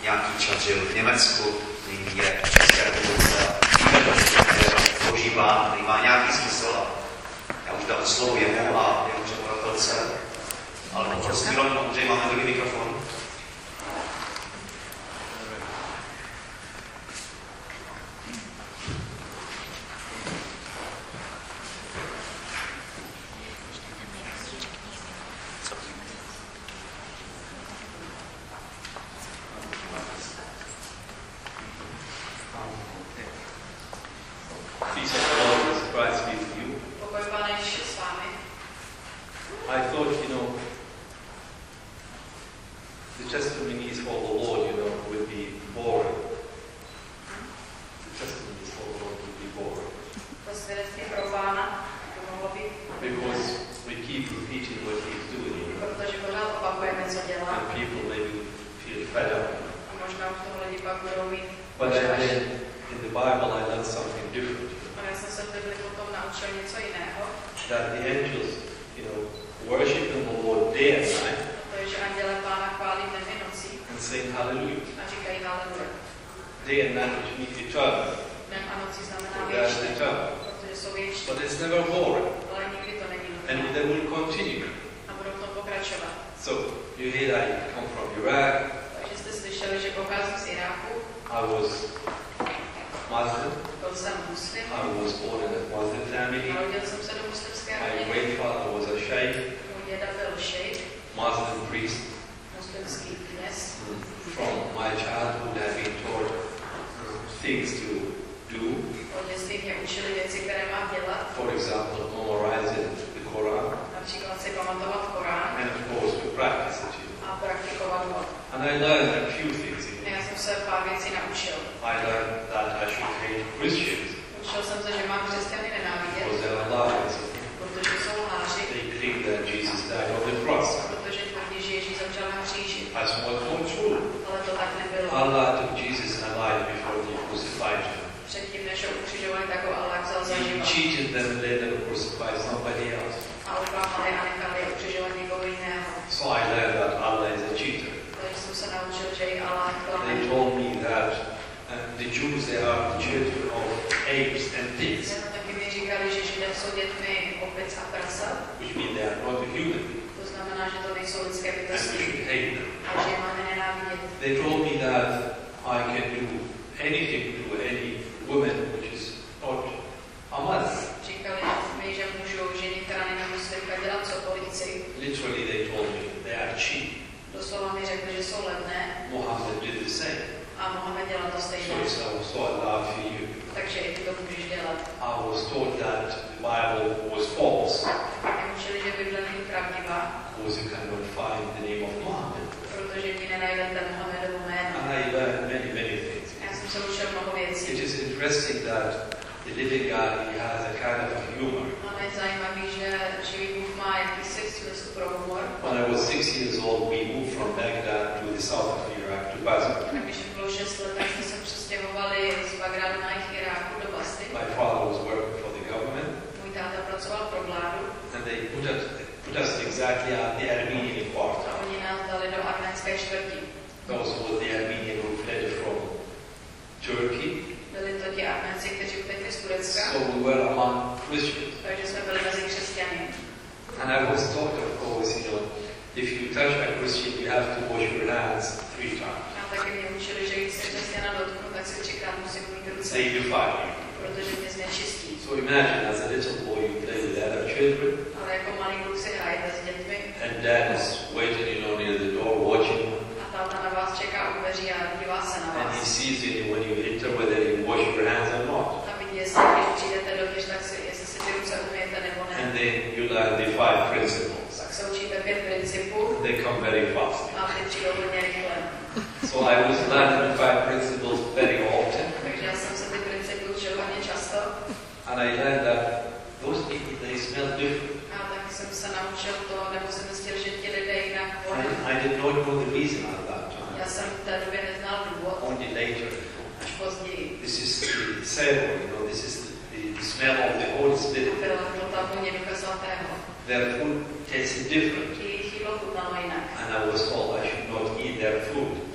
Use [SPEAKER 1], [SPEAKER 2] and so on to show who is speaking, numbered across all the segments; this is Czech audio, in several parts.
[SPEAKER 1] nějaký čas žil v Německu, nyní je v České republice. Víme, že Boží plán, který má nějaký smysl. Já už dám slovo jemu a jeho překladatelce, ale poprosím, že máme druhý mikrofon.
[SPEAKER 2] Their food tasted different. And I was told I should not eat their food.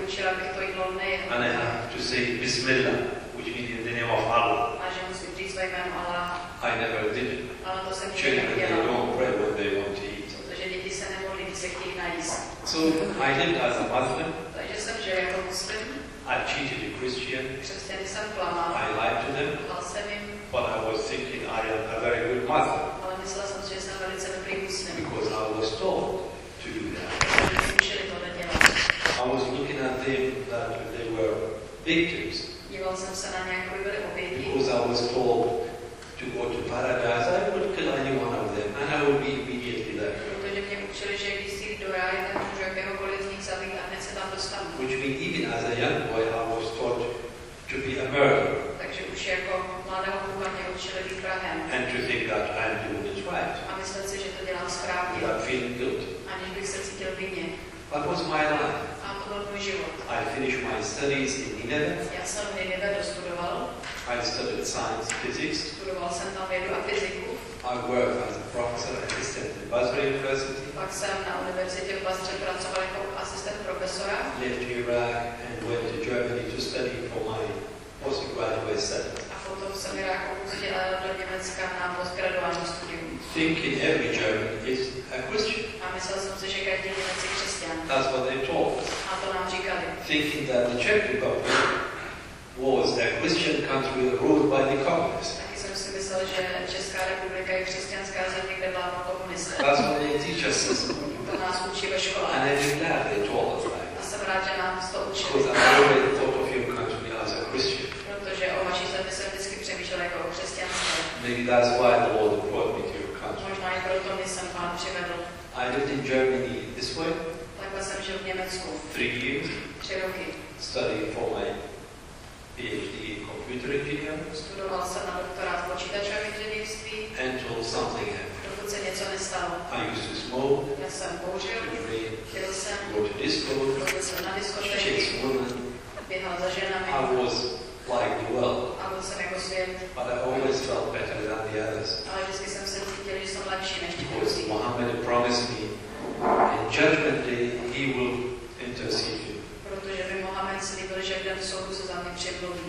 [SPEAKER 2] učil, abych to jídlo nejedl.
[SPEAKER 3] And I have to say Bismillah, which means in the name of Allah.
[SPEAKER 2] A že musím říct své jméno Allah.
[SPEAKER 3] I never did it.
[SPEAKER 2] Ale to jsem nikdy
[SPEAKER 3] Children, they
[SPEAKER 2] neudělal.
[SPEAKER 3] don't pray when they want to eat.
[SPEAKER 2] Protože děti se nemodlí, když se chtějí najíst.
[SPEAKER 3] So I lived as a Muslim.
[SPEAKER 2] Takže jsem žil jako muslim.
[SPEAKER 3] I cheated a Christian.
[SPEAKER 2] Křesťany jsem klamal.
[SPEAKER 3] I lied to them.
[SPEAKER 2] Lhal jsem jim.
[SPEAKER 3] But I was thinking I am a very good Muslim.
[SPEAKER 2] Ale myslel jsem si, že jsem velice dobrý muslim.
[SPEAKER 3] Because I was told to do that.
[SPEAKER 2] Protože učili to nedělat.
[SPEAKER 3] I was looking at them that they were victims.
[SPEAKER 2] Díval jsem se na ně, jako by byly oběti.
[SPEAKER 3] Because I was told to go to paradise, I would kill any one of them and I would be immediately there.
[SPEAKER 2] Protože mě učili, že když si jít do ráje, tak můžu jakéhokoliv z nich zabít a hned se tam dostanu.
[SPEAKER 3] Which means even as a young boy I was taught to be a murderer.
[SPEAKER 2] Takže už jako mladého kluka mě učili být vrahem.
[SPEAKER 3] And to think that I am doing it right.
[SPEAKER 2] A myslet si, že to dělám správně.
[SPEAKER 3] Without feeling guilty.
[SPEAKER 2] Aniž bych se cítil vinně.
[SPEAKER 3] That was my life.
[SPEAKER 2] A to byl můj život.
[SPEAKER 3] I finished my studies in Nineveh.
[SPEAKER 2] Já jsem v Ninive dostudoval.
[SPEAKER 3] I studied science, physics.
[SPEAKER 2] Studoval jsem tam vědu a fyziku.
[SPEAKER 3] I worked as a professor assistant at Basra University.
[SPEAKER 2] Pak jsem na univerzitě v Basře pracoval jako asistent profesora.
[SPEAKER 3] Left Iraq and went to Germany to study for my postgraduate studies.
[SPEAKER 2] A potom jsem Irák opustil do Německa na postgraduální studium.
[SPEAKER 3] Thinking every German is a Christian.
[SPEAKER 2] A myslel jsem si, že každý Němec je křesťan.
[SPEAKER 3] That's what they told us.
[SPEAKER 2] A to nám říkali.
[SPEAKER 3] Thinking that the Czech Republic was a Christian country ruled by the communists.
[SPEAKER 2] Taky jsem si myslel, že Česká republika je křesťanská země, kde vládnou komunisté.
[SPEAKER 3] That's what they teach us.
[SPEAKER 2] To nás učí ve školách.
[SPEAKER 3] And I'm glad they told us that.
[SPEAKER 2] A jsem rád, že nám to učili.
[SPEAKER 3] Because I already thought of your country as a Christian.
[SPEAKER 2] Protože o vaší zemi jsem vždycky přemýšlel jako o křesťanské.
[SPEAKER 3] Maybe that's why the Lord brought me to your country.
[SPEAKER 2] Možná i proto mě jsem Pán přivedl.
[SPEAKER 3] I lived in Germany this way,
[SPEAKER 2] Takhle jsem žil v Německu
[SPEAKER 3] 3 years,
[SPEAKER 2] 3 roky.
[SPEAKER 3] studying for my PhD in computer engineering,
[SPEAKER 2] Studoval jsem na doktorát v počítačovém inženýrství,
[SPEAKER 3] until something happened.
[SPEAKER 2] dokud se něco nestalo.
[SPEAKER 3] I used to smoke,
[SPEAKER 2] Já jsem kouřil,
[SPEAKER 3] drink,
[SPEAKER 2] pil jsem,
[SPEAKER 3] go to disco,
[SPEAKER 2] chodil jsem na diskotéky,
[SPEAKER 3] chase women.
[SPEAKER 2] běhal za ženami
[SPEAKER 3] I was like the world,
[SPEAKER 2] a byl jsem jako svět.
[SPEAKER 3] but I always felt better than the others.
[SPEAKER 2] Ale vždycky jsem se cítil, že jsem lepší než ti
[SPEAKER 3] Because
[SPEAKER 2] druzí.
[SPEAKER 3] Muhammad promised me in Judgment Day he will intercede you.
[SPEAKER 2] Protože by Mohamed slíbil, že v den soudu se za mě přimluví.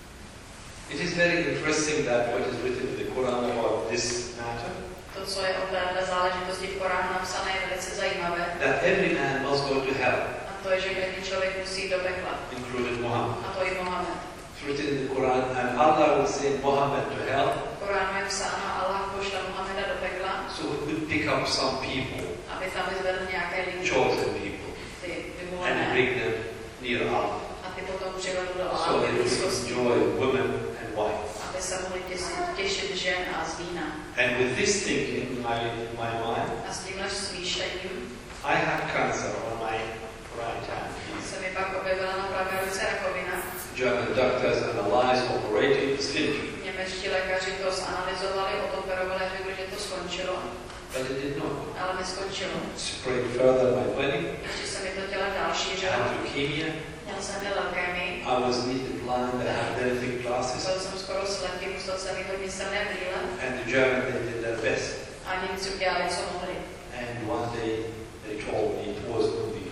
[SPEAKER 3] It is very interesting that what is written in the Quran about this matter,
[SPEAKER 2] To, co je o této záležitosti v Koránu napsané, je velice zajímavé.
[SPEAKER 3] that every man must go to hell,
[SPEAKER 2] A to je, že každý člověk musí jít do pekla.
[SPEAKER 3] including Muhammad.
[SPEAKER 2] A to i Mohamed.
[SPEAKER 3] It's written in the Quran, and Allah will send Muhammad to hell,
[SPEAKER 2] V Koránu je psáno, Allah pošle Mohameda do pekla,
[SPEAKER 3] so he could pick up some people,
[SPEAKER 2] aby tam vyzvedl nějaké lidi,
[SPEAKER 3] chosen people,
[SPEAKER 2] ty
[SPEAKER 3] and
[SPEAKER 2] vyvolené.
[SPEAKER 3] bring them near Allah,
[SPEAKER 2] A ty potom přivedl do
[SPEAKER 3] so
[SPEAKER 2] Allahovy
[SPEAKER 3] they will
[SPEAKER 2] blízkosti,
[SPEAKER 3] enjoy women and wine.
[SPEAKER 2] aby se mohli těšit žen a z vína.
[SPEAKER 3] And with this thinking in my mind,
[SPEAKER 2] A s tímhle smýšlením
[SPEAKER 3] I had cancer on my right hand.
[SPEAKER 2] se mi pak objevila na pravé ruce rakovina.
[SPEAKER 3] German doctors analyzed, operated, it's finished.
[SPEAKER 2] Němečtí lékaři to zanalizovali, odoperovali a řekli, že to skončilo.
[SPEAKER 3] But it did not.
[SPEAKER 2] Ale neskončilo.
[SPEAKER 3] Spread further my body.
[SPEAKER 2] Ještě se mi to tělo další,
[SPEAKER 3] I
[SPEAKER 2] že
[SPEAKER 3] had leukemia.
[SPEAKER 2] měl jsem i leukémii.
[SPEAKER 3] I was nearly blind. I had very thick glasses.
[SPEAKER 2] Byl jsem skoro slepý, musel jsem mít hodně silné brýle.
[SPEAKER 3] And the German, they did their best.
[SPEAKER 2] A Němci udělali, co mohli.
[SPEAKER 3] And one day they told me it was on the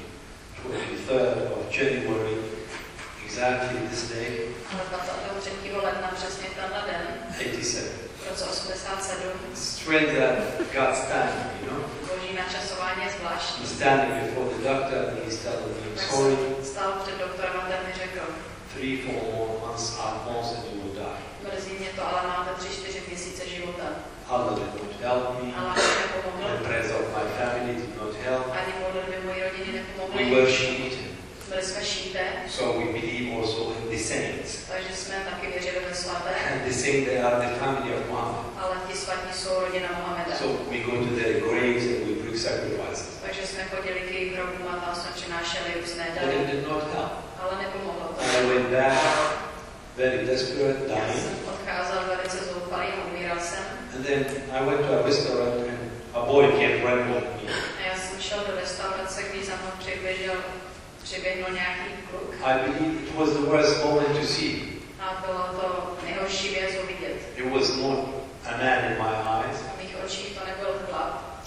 [SPEAKER 3] 23rd of January, exactly this day,
[SPEAKER 2] Ale 23. ledna, přesně tenhle den,
[SPEAKER 3] 87.
[SPEAKER 2] v roce 87,
[SPEAKER 3] Strange that God's timing, you know.
[SPEAKER 2] boží načasování je zvláštní.
[SPEAKER 3] He's standing before the doctor and he's telling me,
[SPEAKER 2] Tak
[SPEAKER 3] sorry,
[SPEAKER 2] jsem stál před doktorem a ten mi řekl,
[SPEAKER 3] 3-4 more months at most and you will die.
[SPEAKER 2] mrzí mě to, ale máte 3-4 měsíce života.
[SPEAKER 3] Allah did not help me.
[SPEAKER 2] Allah mi nepomohl.
[SPEAKER 3] The prayers of my family did not help.
[SPEAKER 2] Ani modlitby mojí rodiny
[SPEAKER 3] We
[SPEAKER 2] nepomohly.
[SPEAKER 3] were Shiite,
[SPEAKER 2] Byli jsme šíté,
[SPEAKER 3] so we believe also in the saints.
[SPEAKER 2] takže jsme taky věřili ve svaté.
[SPEAKER 3] And the saints, they are the family of Muhammad.
[SPEAKER 2] Ale ti svatí jsou rodina Mohameda.
[SPEAKER 3] So we go to their graves and we bring sacrifices.
[SPEAKER 2] Takže jsme chodili k jejich hrobům a tam jsme přinášeli různé
[SPEAKER 3] But
[SPEAKER 2] dary.
[SPEAKER 3] it did not help.
[SPEAKER 2] Ale nepomohlo to.
[SPEAKER 3] And I went back, very desperate,
[SPEAKER 2] Já
[SPEAKER 3] dying.
[SPEAKER 2] jsem odcházel velice zoufalý a umíral jsem.
[SPEAKER 3] And then I went to a restaurant and a boy came running at me.
[SPEAKER 2] A já jsem šel do restaurace, když za mnou přiběhnul nějaký kluk.
[SPEAKER 3] I believe it was the worst moment to see.
[SPEAKER 2] A bylo to nejhorší věc uvidět.
[SPEAKER 3] It was not a man in my eyes.
[SPEAKER 2] V mých očích to nebyl chlap.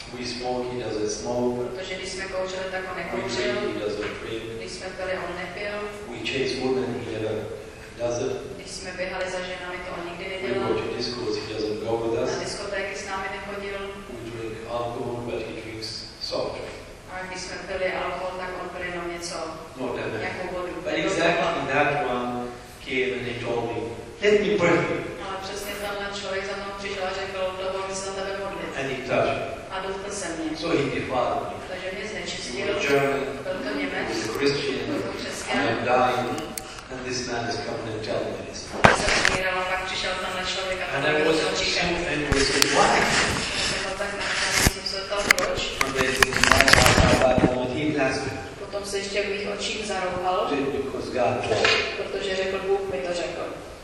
[SPEAKER 3] we smoke, he doesn't smoke.
[SPEAKER 2] Protože když jsme kouřili, tak on
[SPEAKER 3] We
[SPEAKER 2] nekouřil.
[SPEAKER 3] drink, he doesn't drink.
[SPEAKER 2] Když jsme pili, on nepil.
[SPEAKER 3] We chase women, he never does it.
[SPEAKER 2] Když jsme běhali za ženami, to on nikdy
[SPEAKER 3] We
[SPEAKER 2] nedělal.
[SPEAKER 3] go to discos, he doesn't go with
[SPEAKER 2] Na
[SPEAKER 3] us.
[SPEAKER 2] diskotéky s námi nechodil.
[SPEAKER 3] We drink alcohol, but he drinks soft drink.
[SPEAKER 2] A když jsme pili alkohol, tak on pil jenom něco,
[SPEAKER 3] Not that bad.
[SPEAKER 2] nějakou vodu.
[SPEAKER 3] But exactly that one came and he told me, let me pray.
[SPEAKER 2] Ale přesně tenhle člověk za mnou přišel a řekl, dovolím se za tebe modlit.
[SPEAKER 3] And he touched me.
[SPEAKER 2] A dotkl se mě.
[SPEAKER 3] So he defiled me.
[SPEAKER 2] Takže mě
[SPEAKER 3] He
[SPEAKER 2] znečistil.
[SPEAKER 3] was German,
[SPEAKER 2] Byl to
[SPEAKER 3] he
[SPEAKER 2] Němec,
[SPEAKER 3] was a Christian,
[SPEAKER 2] byl to
[SPEAKER 3] I
[SPEAKER 2] křesťan.
[SPEAKER 3] am dying, and this man is coming and telling me this.
[SPEAKER 2] Jsem umíral a pak přišel tenhle člověk a
[SPEAKER 3] And
[SPEAKER 2] to
[SPEAKER 3] I
[SPEAKER 2] mi
[SPEAKER 3] was
[SPEAKER 2] to
[SPEAKER 3] so
[SPEAKER 2] říkal.
[SPEAKER 3] angry, I said, why?
[SPEAKER 2] Jsem byl tak nacházel, jsem se ptal proč.
[SPEAKER 3] And then in that moment he blasted me.
[SPEAKER 2] Potom se ještě v mých očích zarouhal,
[SPEAKER 3] Because God told me.
[SPEAKER 2] protože řekl, Bůh mi to řekl.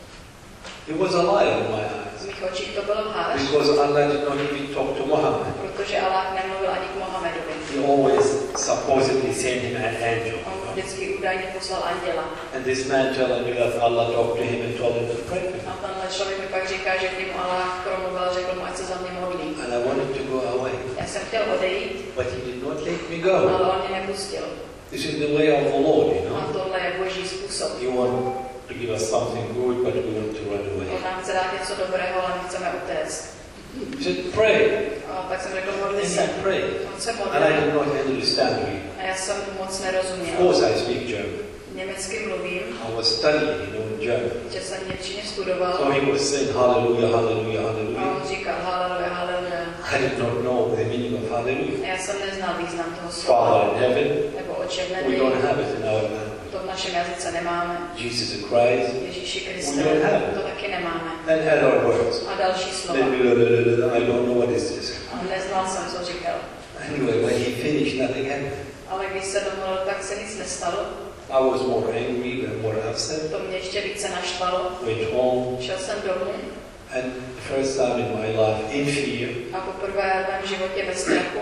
[SPEAKER 3] It was a lie in my
[SPEAKER 2] V
[SPEAKER 3] eyes.
[SPEAKER 2] mých očích to byl lhář,
[SPEAKER 3] Because Allah did not even talk to Muhammad.
[SPEAKER 2] protože Allah nemluvil ani k Mohamedovi.
[SPEAKER 3] He always supposedly sent him an angel.
[SPEAKER 2] On vždycky údajně poslal anděla.
[SPEAKER 3] And this man telling me that Allah talked to him and told him to pray for
[SPEAKER 2] A
[SPEAKER 3] him.
[SPEAKER 2] tenhle člověk mi pak říká, že k němu Allah promluvil a řekl mu, ať se za mě modlí.
[SPEAKER 3] And I wanted to go away.
[SPEAKER 2] Já jsem chtěl odejít,
[SPEAKER 3] But he did not let me
[SPEAKER 2] ale
[SPEAKER 3] go.
[SPEAKER 2] on mě nepustil.
[SPEAKER 3] This is the way of the Lord, you
[SPEAKER 2] A
[SPEAKER 3] know.
[SPEAKER 2] tohle je boží způsob.
[SPEAKER 3] You want to give us something good, but we want to run away.
[SPEAKER 2] On nám chce dát něco dobrého, ale my chceme utéct.
[SPEAKER 3] He said, pray.
[SPEAKER 2] A tak jsem řekl,
[SPEAKER 3] And
[SPEAKER 2] modli
[SPEAKER 3] he
[SPEAKER 2] se.
[SPEAKER 3] prayed.
[SPEAKER 2] On se
[SPEAKER 3] And I
[SPEAKER 2] modlil.
[SPEAKER 3] did not understand really.
[SPEAKER 2] A já jsem mu moc
[SPEAKER 3] Of
[SPEAKER 2] nerozuměl.
[SPEAKER 3] course I speak German.
[SPEAKER 2] Německy mluvím,
[SPEAKER 3] I was studying, in German.
[SPEAKER 2] že jsem němčině studoval.
[SPEAKER 3] So he was saying hallelujah, hallelujah,
[SPEAKER 2] A
[SPEAKER 3] hallelujah.
[SPEAKER 2] on říkal haleluja, haleluja.
[SPEAKER 3] I did not know the meaning of hallelujah.
[SPEAKER 2] A já jsem neznal význam toho slova.
[SPEAKER 3] Father in heaven,
[SPEAKER 2] Nebo oče v
[SPEAKER 3] we
[SPEAKER 2] nebi.
[SPEAKER 3] don't have it in our language.
[SPEAKER 2] To v našem jazyce nemáme.
[SPEAKER 3] Jesus Christ,
[SPEAKER 2] Ježíši
[SPEAKER 3] We
[SPEAKER 2] Kriste,
[SPEAKER 3] don't have it.
[SPEAKER 2] to taky nemáme.
[SPEAKER 3] and other words.
[SPEAKER 2] A další slova.
[SPEAKER 3] I don't know what is this.
[SPEAKER 2] A neznal jsem, co říkal.
[SPEAKER 3] Anyway, when he finished, nothing happened.
[SPEAKER 2] Ale když se domluvil, tak se nic nestalo.
[SPEAKER 3] I was more angry and more upset.
[SPEAKER 2] To mě ještě více naštvalo.
[SPEAKER 3] Went home,
[SPEAKER 2] Šel jsem domů
[SPEAKER 3] and the first time in my life, in fear,
[SPEAKER 2] a poprvé v mém životě ve strachu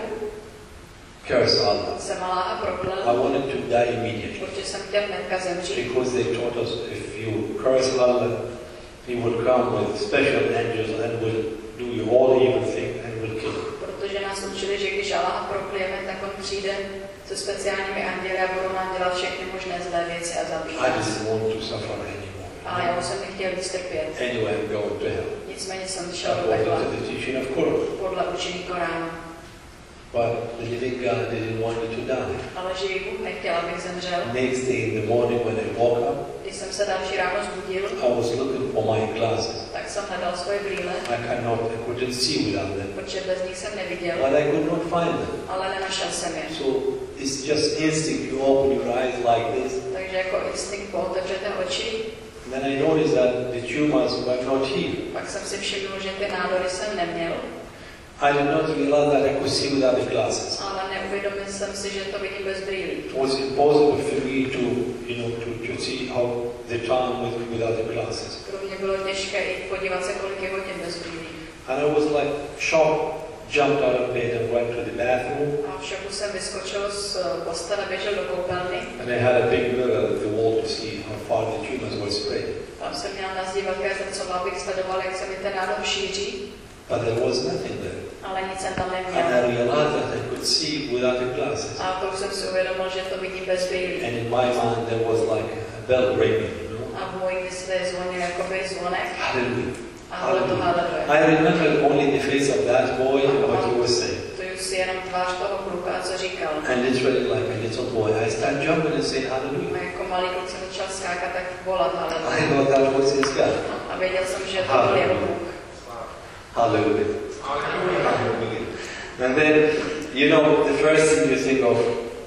[SPEAKER 3] cursed Allah.
[SPEAKER 2] jsem Aláha
[SPEAKER 3] I
[SPEAKER 2] proklel,
[SPEAKER 3] wanted to die immediately
[SPEAKER 2] protože jsem chtěl hnedka zemřít.
[SPEAKER 3] because they taught us if you curse Allah, He will come with special angels and will do you all evil thing and will kill you.
[SPEAKER 2] Protože nás učili, že když Aláha proklijeme, tak on přijde se speciálními anděli a budou nám dělat všechny možné zlé věci a zabít
[SPEAKER 3] I
[SPEAKER 2] nás.
[SPEAKER 3] didn't want to suffer anymore.
[SPEAKER 2] Ale já už jsem nechtěl víc trpět.
[SPEAKER 3] Anyway, I'm going to hell.
[SPEAKER 2] Nicméně jsem šel do
[SPEAKER 3] According
[SPEAKER 2] pekla
[SPEAKER 3] to the teaching of Quran.
[SPEAKER 2] podle učení Koránu.
[SPEAKER 3] But the living God didn't want me to die.
[SPEAKER 2] Ale živý Bůh nechtěl, abych zemřel.
[SPEAKER 3] Next day in the morning when I woke up,
[SPEAKER 2] Když jsem se další ráno zbudil,
[SPEAKER 3] I was looking for my glasses.
[SPEAKER 2] tak jsem hledal svoje brýle,
[SPEAKER 3] I couldn't see without them.
[SPEAKER 2] protože bez nich jsem neviděl,
[SPEAKER 3] But I could not find them.
[SPEAKER 2] ale nenašel jsem je.
[SPEAKER 3] So it's just instinct. You open your eyes like this.
[SPEAKER 2] Takže jako instinkt pootevřete oči,
[SPEAKER 3] Then I noticed that the tumors were not here.
[SPEAKER 2] pak jsem si všiml, že ty nádory jsem neměl,
[SPEAKER 3] I did not realize that I could see without the glasses.
[SPEAKER 2] ale neuvědomil jsem si, že to vidím bez brýlí.
[SPEAKER 3] It was impossible for me to, to see how the time without the glasses.
[SPEAKER 2] Pro mě bylo těžké i podívat se, kolik je hodin bez brýlí.
[SPEAKER 3] And I was like shocked, jumped out of bed and went to the bathroom.
[SPEAKER 2] A v šoku jsem vyskočil z postele, běžel do koupelny.
[SPEAKER 3] And I had a big mirror at the wall to see how far the tumors were spread.
[SPEAKER 2] Tam jsem měl na zdi velké zrcadlo, abych sledoval, jak se mi ten nádor šíří,
[SPEAKER 3] But there was nothing there.
[SPEAKER 2] ale nic jsem tam
[SPEAKER 3] And I
[SPEAKER 2] neměl.
[SPEAKER 3] realized that I could see without the glasses.
[SPEAKER 2] A to už jsem si uvědomil, že to vidím bez brýlí.
[SPEAKER 3] And in my mind there was like a bell ringing,
[SPEAKER 2] A v mojí mysli zvonil jakoby zvonek.
[SPEAKER 3] Hallelujah.
[SPEAKER 2] A bylo to haleluja.
[SPEAKER 3] I remember only the face of that boy and what he was saying.
[SPEAKER 2] To je si jenom tvář toho kluka, co říkal.
[SPEAKER 3] And literally like a little boy, I started jumping and saying
[SPEAKER 2] A
[SPEAKER 3] hallelujah.
[SPEAKER 2] jako malý kluk jsem začal skákat, tak volat haleluja.
[SPEAKER 3] I thought that was his God.
[SPEAKER 2] A věděl jsem, že to byl jeho Bůh.
[SPEAKER 3] Hallelujah. Hallelujah. And then, the first thing you think of,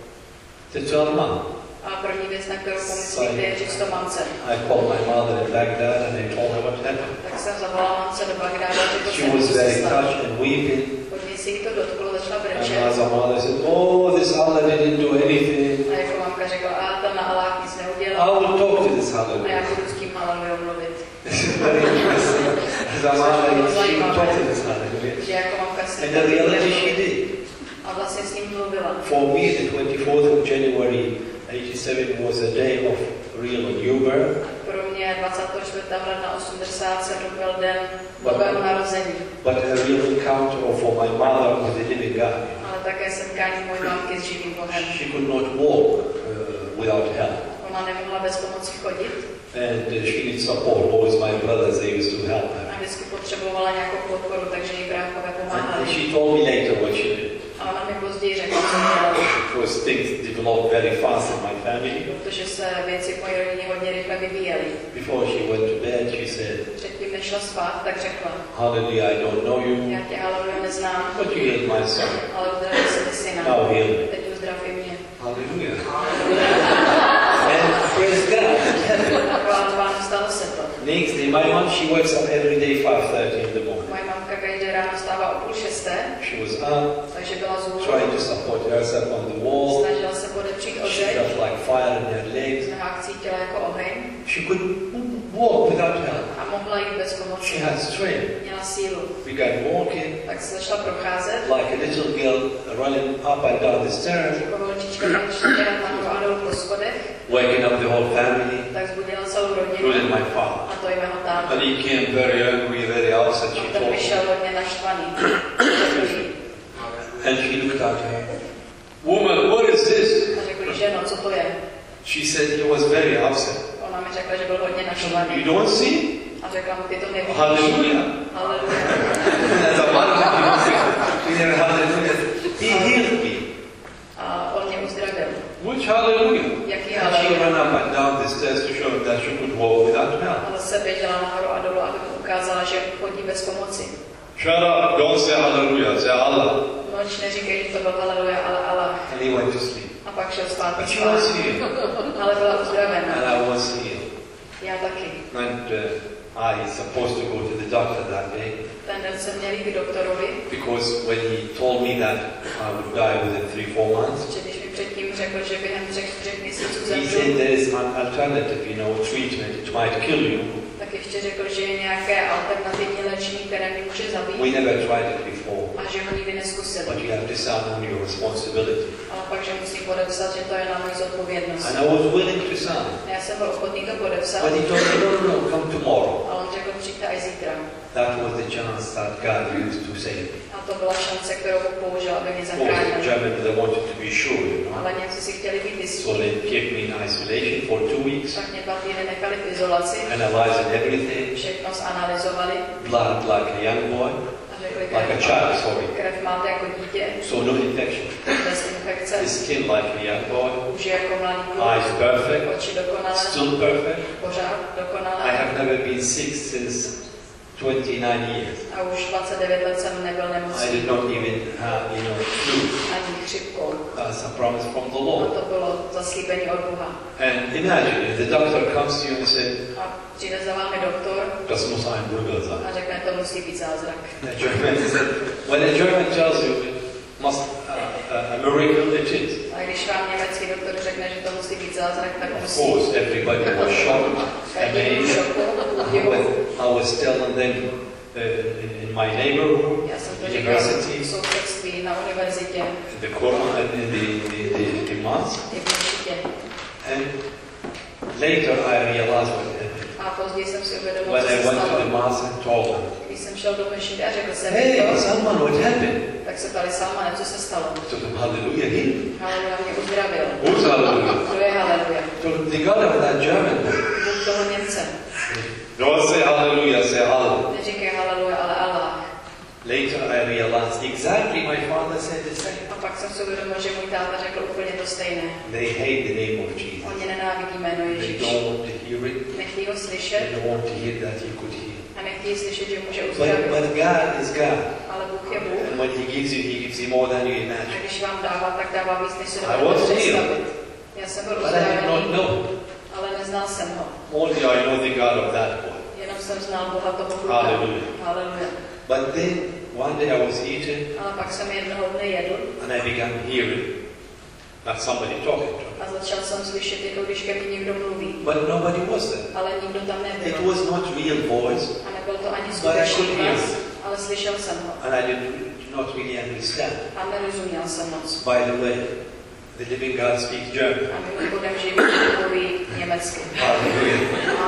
[SPEAKER 3] to tell mom.
[SPEAKER 2] A první věc, na kterou pomyslíte, je říct to mamce.
[SPEAKER 3] I called my mother in Baghdad and I told her what happened.
[SPEAKER 2] Tak jsem zavolala mamce do Bagdádu, že to
[SPEAKER 3] She
[SPEAKER 2] se
[SPEAKER 3] was
[SPEAKER 2] musí
[SPEAKER 3] very
[SPEAKER 2] stát.
[SPEAKER 3] touched and weeping.
[SPEAKER 2] Hodně si jí to dotklo, začala
[SPEAKER 3] And
[SPEAKER 2] brečet.
[SPEAKER 3] as a mother said, oh, this Allah didn't do anything.
[SPEAKER 2] A jako mamka řekla, a ten Allah nic
[SPEAKER 3] I
[SPEAKER 2] neudělal.
[SPEAKER 3] will talk to this
[SPEAKER 2] A já
[SPEAKER 3] hallelujah.
[SPEAKER 2] budu s tím halelujou mluvit.
[SPEAKER 3] This is very interesting. As a mother, she talked to this hallelujah.
[SPEAKER 2] Že jako mamka si
[SPEAKER 3] And the reality she did.
[SPEAKER 2] a vlastně s ním mluvila.
[SPEAKER 3] For me, the 24th of January 87 was a day of real new birth.
[SPEAKER 2] Pro mě je 24. ledna 80 se byl den Božího narození.
[SPEAKER 3] But a real encounter for my mother with the living God.
[SPEAKER 2] Ale také setkání mojí matky s živým Bohem.
[SPEAKER 3] She could not walk without help.
[SPEAKER 2] Ona nemohla bez pomoci chodit.
[SPEAKER 3] And she needs support. Always my brothers, they used to help her.
[SPEAKER 2] A vždycky potřebovala nějakou podporu, takže jí bráchové pomáhali.
[SPEAKER 3] And she told me later what she did.
[SPEAKER 2] A ona mi později řekla, co dělala.
[SPEAKER 3] Because things developed very fast in my family.
[SPEAKER 2] Protože se věci v mojí rodině hodně rychle vyvíjely.
[SPEAKER 3] Before she went to bed, she said,
[SPEAKER 2] Předtím než šla spát, tak řekla,
[SPEAKER 3] Hallelujah, I don't know you,
[SPEAKER 2] já tě haleluja neznám,
[SPEAKER 3] but you healed my son.
[SPEAKER 2] ale uzdravil jsi mi syna.
[SPEAKER 3] Now heal me.
[SPEAKER 2] Teď uzdraví mě.
[SPEAKER 3] Hallelujah. And praise God.
[SPEAKER 2] Chvála Pánu, stalo se to.
[SPEAKER 3] Next day, my mom, she wakes up every day 5:30 in the morning.
[SPEAKER 2] Moje mamka každý ráno stává o 5:30,
[SPEAKER 3] She was up,
[SPEAKER 2] takže byla zůru.
[SPEAKER 3] trying to support herself on the wall.
[SPEAKER 2] Snažila se podepřít o
[SPEAKER 3] She
[SPEAKER 2] zeď.
[SPEAKER 3] felt like fire in her legs.
[SPEAKER 2] V nohách cítila jako oheň
[SPEAKER 3] She could walk without help.
[SPEAKER 2] a mohla jít bez
[SPEAKER 3] She
[SPEAKER 2] pomoci.
[SPEAKER 3] had strength.
[SPEAKER 2] Měla sílu.
[SPEAKER 3] Began walking
[SPEAKER 2] Tak se začala procházet.
[SPEAKER 3] like a little girl running up and down the stairs,
[SPEAKER 2] Jako holčička začala nahoru a dolů po schodech.
[SPEAKER 3] waking up the whole family,
[SPEAKER 2] Tak zbudila celou rodinu.
[SPEAKER 3] including my father.
[SPEAKER 2] A to i mého tátu.
[SPEAKER 3] And he came very angry, very upset, she
[SPEAKER 2] A ten
[SPEAKER 3] told me.
[SPEAKER 2] vyšel hodně naštvaný.
[SPEAKER 3] And she looked at her. Woman, what is this?
[SPEAKER 2] A řekl jí, ženo, co to je?
[SPEAKER 3] She said he was very upset.
[SPEAKER 2] Ona mi řekla, že byl hodně
[SPEAKER 3] You
[SPEAKER 2] naštvaný.
[SPEAKER 3] don't see?
[SPEAKER 2] A řekla mu, ty to nevidíš.
[SPEAKER 3] Hallelujah.
[SPEAKER 2] Haleluja.
[SPEAKER 3] As a mother, hallelujah. He healed me.
[SPEAKER 2] A on mě uzdravil.
[SPEAKER 3] Which hallelujah?
[SPEAKER 2] Jaký
[SPEAKER 3] And she
[SPEAKER 2] haleluja.
[SPEAKER 3] ran up and down the stairs to show him that she could walk without help.
[SPEAKER 2] Ale se běžela nahoru a dolů, aby mu ukázala, že chodí bez pomoci.
[SPEAKER 3] Shut up, don't say hallelujah, say Allah.
[SPEAKER 2] Noč neříkej, že to byl haleluja, ale Allah.
[SPEAKER 3] And he went to sleep.
[SPEAKER 2] A pak šel spát.
[SPEAKER 3] But she was healed.
[SPEAKER 2] Ale byla
[SPEAKER 3] And
[SPEAKER 2] uzdravena.
[SPEAKER 3] I was healed.
[SPEAKER 2] Já taky.
[SPEAKER 3] And I supposed to go to the doctor that day
[SPEAKER 2] Ten den jsem měl jít k doktorovi,
[SPEAKER 3] because when he told me that I would die within 3-4 months,
[SPEAKER 2] protože když mi předtím řekl, že během 3 měsíců
[SPEAKER 3] he
[SPEAKER 2] zemřu,
[SPEAKER 3] said there is an alternative, treatment. It might kill you.
[SPEAKER 2] tak ještě řekl, že je nějaké alternativní léčení, které mi může
[SPEAKER 3] We
[SPEAKER 2] zabít
[SPEAKER 3] never tried it before,
[SPEAKER 2] a že ho nikdy neskusili.
[SPEAKER 3] but you have to sign on your responsibility.
[SPEAKER 2] Ale pak, že musím podepsat, že to je na moji zodpovědnost.
[SPEAKER 3] And I was willing to sign.
[SPEAKER 2] Já jsem byl ochotný to podepsat,
[SPEAKER 3] But he told me, no, come tomorrow.
[SPEAKER 2] a on řekl, přijďte až zítra.
[SPEAKER 3] That was the chance that God used to save me.
[SPEAKER 2] A to byla šance, kterou Bůh použil, aby mě
[SPEAKER 3] Of course,
[SPEAKER 2] zachránil.
[SPEAKER 3] the Germans, they wanted to be sure,
[SPEAKER 2] Ale něco si chtěli být jistí.
[SPEAKER 3] So they kept me in isolation for 2 weeks,
[SPEAKER 2] Tak mě 2 týdny nechali v izolaci,
[SPEAKER 3] analyzing everything,
[SPEAKER 2] všechno zanalizovali
[SPEAKER 3] blood like a young boy,
[SPEAKER 2] a řekli,
[SPEAKER 3] like a child, sorry.
[SPEAKER 2] krev máte jako dítě,
[SPEAKER 3] So no infection.
[SPEAKER 2] bez infekce,
[SPEAKER 3] The skin like a young boy,
[SPEAKER 2] kůži jako mladý
[SPEAKER 3] eyes
[SPEAKER 2] kluk,
[SPEAKER 3] perfect,
[SPEAKER 2] oči dokonalé,
[SPEAKER 3] still perfect.
[SPEAKER 2] pořád
[SPEAKER 3] I
[SPEAKER 2] dokonalé.
[SPEAKER 3] have never been sick since 29 years.
[SPEAKER 2] A už 29 let jsem nebyl
[SPEAKER 3] I
[SPEAKER 2] nemocný
[SPEAKER 3] did not even have, flu.
[SPEAKER 2] ani chřipkou.
[SPEAKER 3] That's a promise from the
[SPEAKER 2] A
[SPEAKER 3] Lord.
[SPEAKER 2] to bylo zaslíbení od Boha.
[SPEAKER 3] And imagine if the doctor comes to you and says,
[SPEAKER 2] A přijde za vámi doktor
[SPEAKER 3] das muss ein Wunder sein.
[SPEAKER 2] a řekne, to musí být zázrak.
[SPEAKER 3] The German said, when a German tells you it must a miracle it is.
[SPEAKER 2] A když vám německý doktor řekne, že to musí být zázrak, tak
[SPEAKER 3] Of
[SPEAKER 2] musí.
[SPEAKER 3] course, everybody was shocked,
[SPEAKER 2] Každý byl v
[SPEAKER 3] amazed.
[SPEAKER 2] šoku, udivu.
[SPEAKER 3] I was telling them in my neighborhood,
[SPEAKER 2] Já jsem to říkal v
[SPEAKER 3] university,
[SPEAKER 2] sousedství na univerzitě,
[SPEAKER 3] the Quran, and the mosque.
[SPEAKER 2] i v mešitě.
[SPEAKER 3] And later I realized what happened.
[SPEAKER 2] A později jsem si uvědomil,
[SPEAKER 3] When
[SPEAKER 2] co
[SPEAKER 3] I
[SPEAKER 2] se
[SPEAKER 3] went to the
[SPEAKER 2] stalo.
[SPEAKER 3] mosque and told them,
[SPEAKER 2] Když jsem šel do mešity a řekl jsem
[SPEAKER 3] hey,
[SPEAKER 2] jim to,
[SPEAKER 3] Salman, what happened?
[SPEAKER 2] tak se ptali Salmane, co se stalo.
[SPEAKER 3] I told them, hallelujah, he.
[SPEAKER 2] Haleluja mě uzdravil.
[SPEAKER 3] Who's hallelujah?
[SPEAKER 2] Kdo je haleluja?
[SPEAKER 3] So the God of that German boy.
[SPEAKER 2] Bůh toho Němce.
[SPEAKER 3] Don't say hallelujah, say Allah.
[SPEAKER 2] Neříkej haleluja, ale Allah.
[SPEAKER 3] Later I realized exactly my father said the same.
[SPEAKER 2] A pak jsem si uvědomil, že můj táta řekl úplně to stejné.
[SPEAKER 3] They hate the name of Jesus.
[SPEAKER 2] Oni nenávidí jméno
[SPEAKER 3] They
[SPEAKER 2] Ježíš.
[SPEAKER 3] don't want to hear it.
[SPEAKER 2] Nechtějí ho
[SPEAKER 3] They
[SPEAKER 2] slyšet
[SPEAKER 3] don't want to hear that he could heal.
[SPEAKER 2] a nechtějí slyšet, že může
[SPEAKER 3] But
[SPEAKER 2] uzdravit.
[SPEAKER 3] God is God.
[SPEAKER 2] Ale Bůh je Bůh.
[SPEAKER 3] And when he gives you more than you
[SPEAKER 2] A
[SPEAKER 3] imagine.
[SPEAKER 2] když vám dává, tak dává víc, než si
[SPEAKER 3] I
[SPEAKER 2] dovedete
[SPEAKER 3] was
[SPEAKER 2] představit. Já jsem byl
[SPEAKER 3] But I did not
[SPEAKER 2] uzdravený,
[SPEAKER 3] know.
[SPEAKER 2] ale neznal jsem ho.
[SPEAKER 3] Only I know the God of that boy.
[SPEAKER 2] Jenom jsem znal Boha toho kluka.
[SPEAKER 3] Hallelujah.
[SPEAKER 2] Haleluja.
[SPEAKER 3] But then one day I was eating
[SPEAKER 2] Ale pak jsem jednoho dne jedl
[SPEAKER 3] and I began hearing that somebody talking to me.
[SPEAKER 2] a začal jsem slyšet, jako když ke mně někdo mluví.
[SPEAKER 3] But nobody was there.
[SPEAKER 2] Ale nikdo tam
[SPEAKER 3] It
[SPEAKER 2] nebyl.
[SPEAKER 3] was not real voice
[SPEAKER 2] A nebyl to ani
[SPEAKER 3] But I
[SPEAKER 2] skutečný
[SPEAKER 3] could hear
[SPEAKER 2] hlas,
[SPEAKER 3] it.
[SPEAKER 2] ale slyšel jsem ho.
[SPEAKER 3] and I did not really understand.
[SPEAKER 2] A nerozuměl jsem moc.
[SPEAKER 3] By the way, the living God speaks German.
[SPEAKER 2] A mimochodem živý mluví německy.
[SPEAKER 3] Hallelujah.
[SPEAKER 2] Haleluja.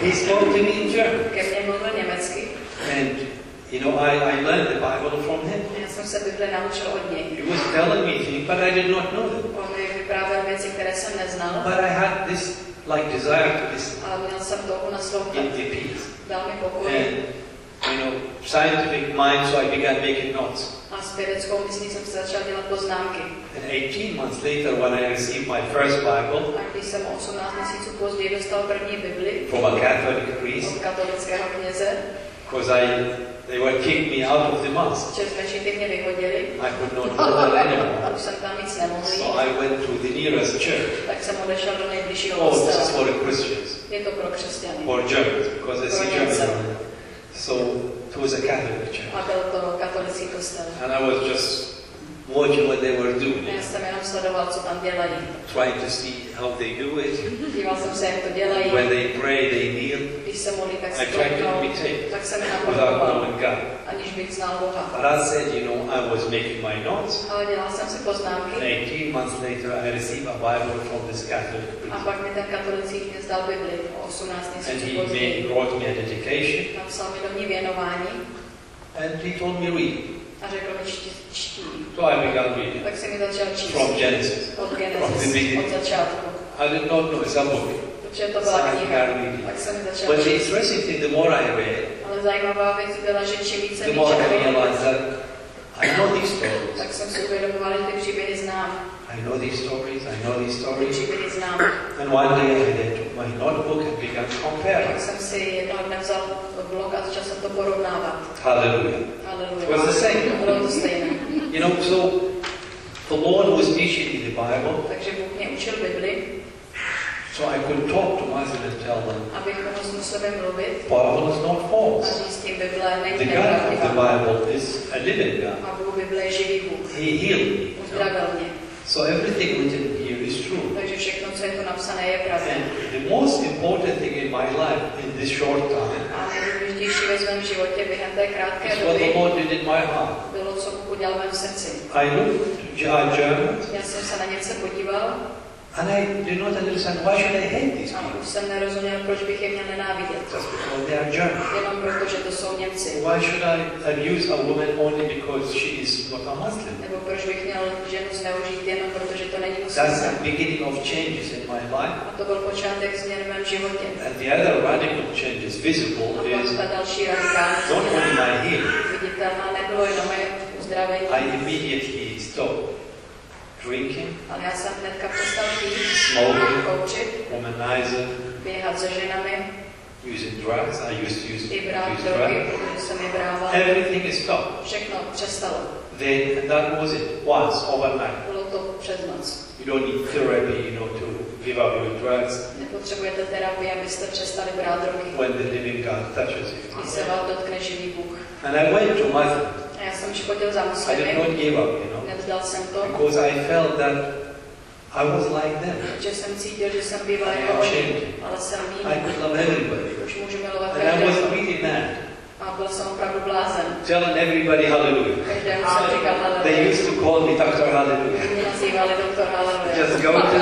[SPEAKER 3] He spoke to me in German.
[SPEAKER 2] Ke mně mluvil německy.
[SPEAKER 3] And, you know, I learned the Bible from him.
[SPEAKER 2] Já jsem se Bibli naučil od něj.
[SPEAKER 3] He was telling me things, but I did not know them.
[SPEAKER 2] On mi vyprávěl věci, které jsem neznal.
[SPEAKER 3] But I had this, like, desire to listen.
[SPEAKER 2] Ale měl jsem touhu naslouchat.
[SPEAKER 3] Give me peace.
[SPEAKER 2] Dal mi pokoj.
[SPEAKER 3] And, you know, scientific mind, so I began making notes.
[SPEAKER 2] A s vědeckou myslí jsem se začal dělat poznámky.
[SPEAKER 3] And 18 months later, when I received my first Bible
[SPEAKER 2] A když jsem 18 měsíců později dostal první Bibli
[SPEAKER 3] from a Catholic priest,
[SPEAKER 2] od katolického kněze,
[SPEAKER 3] because they were kicking me out of the mosque.
[SPEAKER 2] že svešity mě vyhodili,
[SPEAKER 3] I could not go there anymore.
[SPEAKER 2] už jsem tam nic nemohl jít,
[SPEAKER 3] So I went to the nearest church.
[SPEAKER 2] tak jsem odešel do nejbližšího
[SPEAKER 3] Oh, this is
[SPEAKER 2] kostela.
[SPEAKER 3] for the Christians,
[SPEAKER 2] Je to pro křesťany.
[SPEAKER 3] for Germans, because I see
[SPEAKER 2] Pro Němce.
[SPEAKER 3] Germans. So it was a Catholic church.
[SPEAKER 2] A byl to katolický kostel.
[SPEAKER 3] And I was just watching what they were doing,
[SPEAKER 2] Já jsem jenom sledoval, co tam dělají.
[SPEAKER 3] trying to see how they do it.
[SPEAKER 2] Díval jsem se, jak to dělají.
[SPEAKER 3] When they pray, they kneel.
[SPEAKER 2] Když se modlí, tak
[SPEAKER 3] I
[SPEAKER 2] se
[SPEAKER 3] tried to
[SPEAKER 2] kleknou,
[SPEAKER 3] imitate
[SPEAKER 2] tak jsem je
[SPEAKER 3] without
[SPEAKER 2] napodoboval,
[SPEAKER 3] knowing God.
[SPEAKER 2] aniž bych znal Boha.
[SPEAKER 3] But I said, you know, I was making my notes.
[SPEAKER 2] Ale dělal jsem si
[SPEAKER 3] And
[SPEAKER 2] poznámky
[SPEAKER 3] 18 months later, I received a Bible from this Catholic
[SPEAKER 2] a
[SPEAKER 3] priest.
[SPEAKER 2] pak mi ten katolický kněz dal Bibli o 18
[SPEAKER 3] And
[SPEAKER 2] měsíců
[SPEAKER 3] he
[SPEAKER 2] později.
[SPEAKER 3] wrote me a dedication.
[SPEAKER 2] Napsal mi do ní věnování
[SPEAKER 3] And he told me read.
[SPEAKER 2] a řekl mi čtí.
[SPEAKER 3] So I began reading
[SPEAKER 2] Tak jsem mi začal číst.
[SPEAKER 3] from Genesis.
[SPEAKER 2] Od
[SPEAKER 3] From the
[SPEAKER 2] Genesis,
[SPEAKER 3] beginning.
[SPEAKER 2] od začátku.
[SPEAKER 3] I did not know it's a book.
[SPEAKER 2] Protože to byla kniha. Tak jsem mi začal
[SPEAKER 3] But the
[SPEAKER 2] číst.
[SPEAKER 3] interesting thing, the more I read,
[SPEAKER 2] Ale zajímavá věc byla, že čím více
[SPEAKER 3] the
[SPEAKER 2] mi
[SPEAKER 3] more I
[SPEAKER 2] četl,
[SPEAKER 3] realized that I know these stories.
[SPEAKER 2] tak jsem si uvědomoval, že ty příběhy znám.
[SPEAKER 3] I know these stories. I know these
[SPEAKER 2] Ty
[SPEAKER 3] stories.
[SPEAKER 2] příběhy znám.
[SPEAKER 3] And one day I then took my notebook and began comparing.
[SPEAKER 2] Tak jsem si jednoho dne vzal blok a začal jsem to porovnávat.
[SPEAKER 3] Hallelujah.
[SPEAKER 2] Haleluja.
[SPEAKER 3] It was the same.
[SPEAKER 2] Bylo to stejné.
[SPEAKER 3] You know, so the Lord was teaching me the Bible,
[SPEAKER 2] Takže Bůh mě učil Bibli,
[SPEAKER 3] so I could talk to Muslims and tell them,
[SPEAKER 2] abych mohl s muslimem mluvit
[SPEAKER 3] Bible is not
[SPEAKER 2] a
[SPEAKER 3] false.
[SPEAKER 2] říct tím Bible není
[SPEAKER 3] The God of the
[SPEAKER 2] nepravdivá.
[SPEAKER 3] Bible is a living God.
[SPEAKER 2] A Bůh Bible je živý Bůh.
[SPEAKER 3] He healed me.
[SPEAKER 2] Uzdravil mě.
[SPEAKER 3] So everything written here is true.
[SPEAKER 2] Takže všechno, co je tu napsané, je pravda.
[SPEAKER 3] And the most important thing in my life in this short time
[SPEAKER 2] A nejdůležitější ve svém životě během té krátké
[SPEAKER 3] is what the
[SPEAKER 2] doby
[SPEAKER 3] Lord did in my heart.
[SPEAKER 2] bylo, co Bůh udělal v mém srdci.
[SPEAKER 3] I looked at Germans
[SPEAKER 2] Já jsem se na Němce podíval
[SPEAKER 3] and I did not understand why should I hate these
[SPEAKER 2] a
[SPEAKER 3] people
[SPEAKER 2] už jsem nerozuměl, proč bych je měl nenávidět.
[SPEAKER 3] just because they are German.
[SPEAKER 2] Jenom proto, že to jsou Němci.
[SPEAKER 3] Why should I abuse a woman only because she is not a Muslim?
[SPEAKER 2] Nebo proč bych měl ženu zneužít jenom proto, že to není
[SPEAKER 3] That's
[SPEAKER 2] muslimka.
[SPEAKER 3] the beginning of changes in my life.
[SPEAKER 2] A to byl počátek změn v mém životě.
[SPEAKER 3] And the other radical changes visible
[SPEAKER 2] A pak
[SPEAKER 3] is
[SPEAKER 2] ta další radikální
[SPEAKER 3] not only
[SPEAKER 2] změna
[SPEAKER 3] my healing,
[SPEAKER 2] viditelná nebylo jenom moje uzdravení,
[SPEAKER 3] I immediately stopped drinking,
[SPEAKER 2] ale já jsem hnedka přestal pít,
[SPEAKER 3] smoking,
[SPEAKER 2] kouřit,
[SPEAKER 3] womanizer,
[SPEAKER 2] běhat za ženami,
[SPEAKER 3] using drugs. I used to use
[SPEAKER 2] brát
[SPEAKER 3] drugs.
[SPEAKER 2] drogy, protože jsem je brával.
[SPEAKER 3] Everything is stopped.
[SPEAKER 2] Všechno přestalo.
[SPEAKER 3] Then that was it. Once, overnight.
[SPEAKER 2] Bylo to přes noc.
[SPEAKER 3] You don't need therapy, you know, to give up your drugs
[SPEAKER 2] Nepotřebujete terapii, abyste přestali brát drogy.
[SPEAKER 3] when the living God touches you.
[SPEAKER 2] Když se vás dotkne živý Bůh.
[SPEAKER 3] And I went to Muslim.
[SPEAKER 2] A já jsem chodil za
[SPEAKER 3] I did
[SPEAKER 2] muslimy,
[SPEAKER 3] not give up, you know,
[SPEAKER 2] nevzdal jsem to,
[SPEAKER 3] because I felt that I was like them.
[SPEAKER 2] že jsem cítil, že jsem býval
[SPEAKER 3] I
[SPEAKER 2] jako
[SPEAKER 3] am
[SPEAKER 2] oni,
[SPEAKER 3] changing.
[SPEAKER 2] ale jsem
[SPEAKER 3] I
[SPEAKER 2] jiný.
[SPEAKER 3] could love everybody.
[SPEAKER 2] Už můžu milovat
[SPEAKER 3] And I was
[SPEAKER 2] každého.
[SPEAKER 3] really mad.
[SPEAKER 2] A byl jsem opravdu blázen.
[SPEAKER 3] Telling everybody hallelujah.
[SPEAKER 2] Každému jsem říkal
[SPEAKER 3] They
[SPEAKER 2] haleluja.
[SPEAKER 3] used to call me Dr. Hallelujah.
[SPEAKER 2] Mě nazývali doktor haleluja.
[SPEAKER 3] Just go to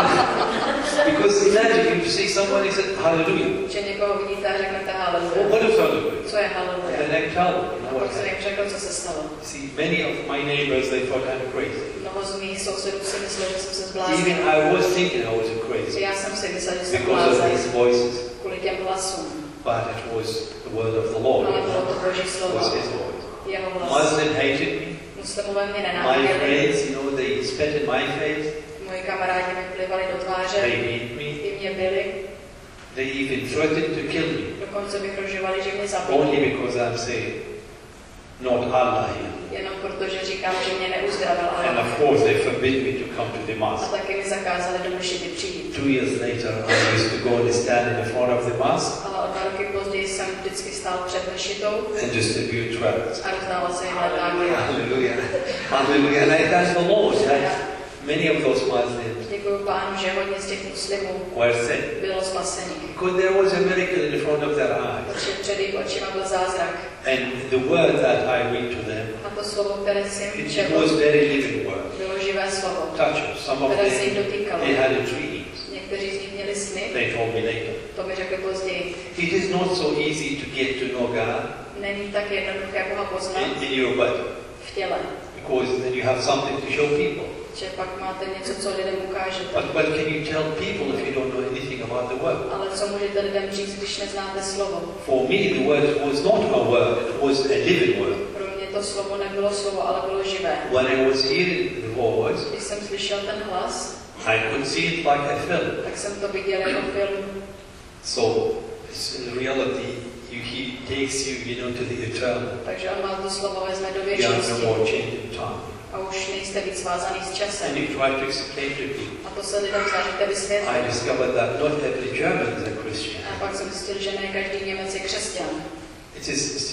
[SPEAKER 3] because imagine if you see somebody said hallelujah.
[SPEAKER 2] Že někoho vidíte a řeknete
[SPEAKER 3] Well,
[SPEAKER 2] haleluja.
[SPEAKER 3] what is hallelujah?
[SPEAKER 2] Co je haleluja?
[SPEAKER 3] And then tell them, you
[SPEAKER 2] A
[SPEAKER 3] know
[SPEAKER 2] pak
[SPEAKER 3] what?
[SPEAKER 2] jsem jim řekl, co se stalo.
[SPEAKER 3] See, many of my neighbors, they thought I'm crazy.
[SPEAKER 2] Mnoho z mých sousedů si myslel, že jsem se
[SPEAKER 3] Even
[SPEAKER 2] zbláznil.
[SPEAKER 3] I was thinking I was crazy
[SPEAKER 2] Já jsem si myslel, že jsem
[SPEAKER 3] because of
[SPEAKER 2] blázen
[SPEAKER 3] these voices.
[SPEAKER 2] kvůli těm hlasům.
[SPEAKER 3] But it was the word of the Lord.
[SPEAKER 2] Ale bylo to Boží
[SPEAKER 3] It
[SPEAKER 2] slovo.
[SPEAKER 3] was His voice.
[SPEAKER 2] Jeho hlas.
[SPEAKER 3] Muslim hated me.
[SPEAKER 2] Muslimové mě
[SPEAKER 3] My
[SPEAKER 2] nenáviděli.
[SPEAKER 3] friends, you know, they spat in my face.
[SPEAKER 2] Moji kamarádi mi plivali do
[SPEAKER 3] They
[SPEAKER 2] tváře.
[SPEAKER 3] beat me.
[SPEAKER 2] I mě byli.
[SPEAKER 3] They even threatened to kill me.
[SPEAKER 2] Dokonce vyhrožovali, že mě zabijí.
[SPEAKER 3] Only because I'm saying, not Allah here.
[SPEAKER 2] Jenom proto, že říkám, že mě neuzdravil
[SPEAKER 3] And
[SPEAKER 2] Allah.
[SPEAKER 3] of course, they forbid me to come to the
[SPEAKER 2] A
[SPEAKER 3] mosque.
[SPEAKER 2] taky mi zakázali do mešity přijít.
[SPEAKER 3] 2 years later, I used to go and stand in the front of the mosque
[SPEAKER 2] Ale o 2 roky později jsem vždycky stál před mešitou
[SPEAKER 3] and distribute tracts.
[SPEAKER 2] a rozdával se jim letáky.
[SPEAKER 3] Hallelujah. Hallelujah. And I thank the Lord that many of those Muslims
[SPEAKER 2] Děkuji Pánu, že hodně z těch muslimů
[SPEAKER 3] were saved.
[SPEAKER 2] bylo spasených.
[SPEAKER 3] Because there was a miracle in front of their eyes.
[SPEAKER 2] Protože před jejich očima byl zázrak.
[SPEAKER 3] And the word that I read to them,
[SPEAKER 2] A to slovo, které si jim
[SPEAKER 3] it
[SPEAKER 2] četl,
[SPEAKER 3] was very living word.
[SPEAKER 2] bylo živé slovo,
[SPEAKER 3] Touch us. Some of
[SPEAKER 2] které se jim
[SPEAKER 3] them,
[SPEAKER 2] dotýkalo.
[SPEAKER 3] they had a dream.
[SPEAKER 2] Někteří z nich měli sny
[SPEAKER 3] They told me later.
[SPEAKER 2] To mi řekl později.
[SPEAKER 3] It is not so easy to get to know God
[SPEAKER 2] Není tak jednoduché Boha poznat
[SPEAKER 3] in your body,
[SPEAKER 2] v těle.
[SPEAKER 3] because then you have something to show people.
[SPEAKER 2] Že pak máte něco, co lidem ukážete.
[SPEAKER 3] But what can you tell people if you don't know anything about the word?
[SPEAKER 2] Ale co můžete lidem říct, když neznáte slovo?
[SPEAKER 3] For me, the word was not a word, it was a living word.
[SPEAKER 2] Pro mě to slovo nebylo slovo, ale bylo živé.
[SPEAKER 3] When I was hearing the voice,
[SPEAKER 2] Když jsem slyšel ten hlas,
[SPEAKER 3] I could see it like a film.
[SPEAKER 2] tak jsem to viděl jako film.
[SPEAKER 3] So, in reality, he takes you, to the eternal.
[SPEAKER 2] Takže on vás to slovo vezme do
[SPEAKER 3] You have no
[SPEAKER 2] věčnosti.
[SPEAKER 3] more change in time.
[SPEAKER 2] A už nejste víc svázaný s
[SPEAKER 3] And
[SPEAKER 2] časem.
[SPEAKER 3] you try to explain to people.
[SPEAKER 2] A to se lidem snažíte vysvětlit.
[SPEAKER 3] I discovered that not every German is a Christian.
[SPEAKER 2] A pak jsem zjistil, že ne každý Němec je křesťan.
[SPEAKER 3] It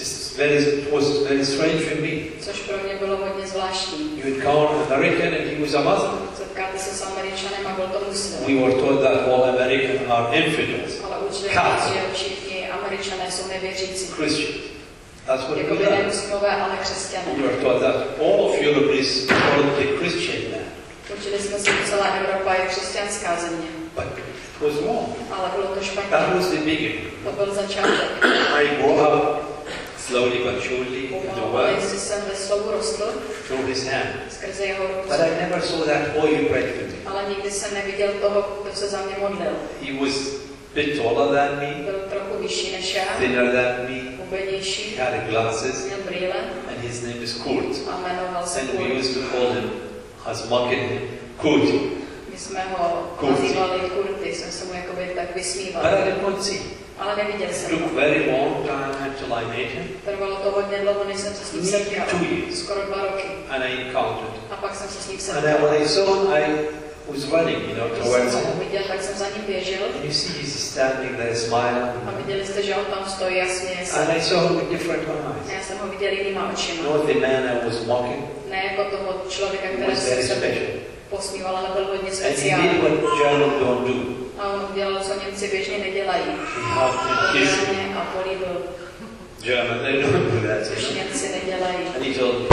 [SPEAKER 3] was very strange for me.
[SPEAKER 2] Což pro mě bylo hodně zvláštní.
[SPEAKER 3] You encounter an American and he was a Muslim.
[SPEAKER 2] Setkáte se s Američanem a byl to muslim.
[SPEAKER 3] We were told that all Americans are infidels,
[SPEAKER 2] Ale učili nás, že všichni Američané jsou nevěřící.
[SPEAKER 3] Christians. That's what
[SPEAKER 2] Jako
[SPEAKER 3] we
[SPEAKER 2] by
[SPEAKER 3] learned.
[SPEAKER 2] nemuslimové, ale křesťané.
[SPEAKER 3] We were taught that all of Europe is probably Christian now.
[SPEAKER 2] Učili jsme se, že celá Evropa je křesťanská země.
[SPEAKER 3] But it was wrong.
[SPEAKER 2] Ale bylo to špatně.
[SPEAKER 3] That was the beginning.
[SPEAKER 2] To byl začátek.
[SPEAKER 3] I grew up slowly but surely in the
[SPEAKER 2] Pomalu,
[SPEAKER 3] world
[SPEAKER 2] jestli jsem ve slovu rostl
[SPEAKER 3] through his hand.
[SPEAKER 2] skrze jeho
[SPEAKER 3] But
[SPEAKER 2] ruku.
[SPEAKER 3] I never saw that boy who prayed for me.
[SPEAKER 2] Ale nikdy jsem neviděl toho, kdo se za mě modlil.
[SPEAKER 3] He was a bit taller than me,
[SPEAKER 2] Byl trochu vyšší než já,
[SPEAKER 3] thinner than me.
[SPEAKER 2] hubenější,
[SPEAKER 3] He had glasses,
[SPEAKER 2] měl brýle
[SPEAKER 3] and his name is Kurt.
[SPEAKER 2] a jmenoval se
[SPEAKER 3] And we
[SPEAKER 2] Kurt.
[SPEAKER 3] used to call him, as mocking him, Kurt.
[SPEAKER 2] My jsme ho
[SPEAKER 3] Kurti.
[SPEAKER 2] nazývali Kurty, jsem se mu jakoby tak
[SPEAKER 3] But
[SPEAKER 2] vysmíval.
[SPEAKER 3] I did not see.
[SPEAKER 2] Ale neviděl
[SPEAKER 3] It
[SPEAKER 2] jsem ho.
[SPEAKER 3] took very long time until I met him,
[SPEAKER 2] Trvalo to hodně dlouho, než jsem se s ním
[SPEAKER 3] Nearly
[SPEAKER 2] setkal.
[SPEAKER 3] 2 years.
[SPEAKER 2] Skoro 2 roky.
[SPEAKER 3] and I encountered.
[SPEAKER 2] A pak jsem se s ním
[SPEAKER 3] And
[SPEAKER 2] setkal.
[SPEAKER 3] when I saw him, I was running,
[SPEAKER 2] Když
[SPEAKER 3] towards
[SPEAKER 2] jsem ho
[SPEAKER 3] him.
[SPEAKER 2] viděl, tak jsem za ním běžel.
[SPEAKER 3] And you see, he's standing there smiling.
[SPEAKER 2] A viděli jste, že on tam stojí a směje se.
[SPEAKER 3] And I saw him with different
[SPEAKER 2] A
[SPEAKER 3] eyes.
[SPEAKER 2] já jsem ho viděl jinýma očima.
[SPEAKER 3] Not the man I was mocking.
[SPEAKER 2] Ne jako toho člověka,
[SPEAKER 3] He
[SPEAKER 2] který
[SPEAKER 3] was very
[SPEAKER 2] jsem se
[SPEAKER 3] special.
[SPEAKER 2] posmíval, ale byl hodně
[SPEAKER 3] And he
[SPEAKER 2] speciální.
[SPEAKER 3] did what Germans don't do.
[SPEAKER 2] A on udělal, co Němci běžně nedělají.
[SPEAKER 3] He hugged and kissed
[SPEAKER 2] Obral
[SPEAKER 3] me.
[SPEAKER 2] mě a políbil,
[SPEAKER 3] Germans, they don't do that.
[SPEAKER 2] což Němci nedělají.
[SPEAKER 3] And he told me,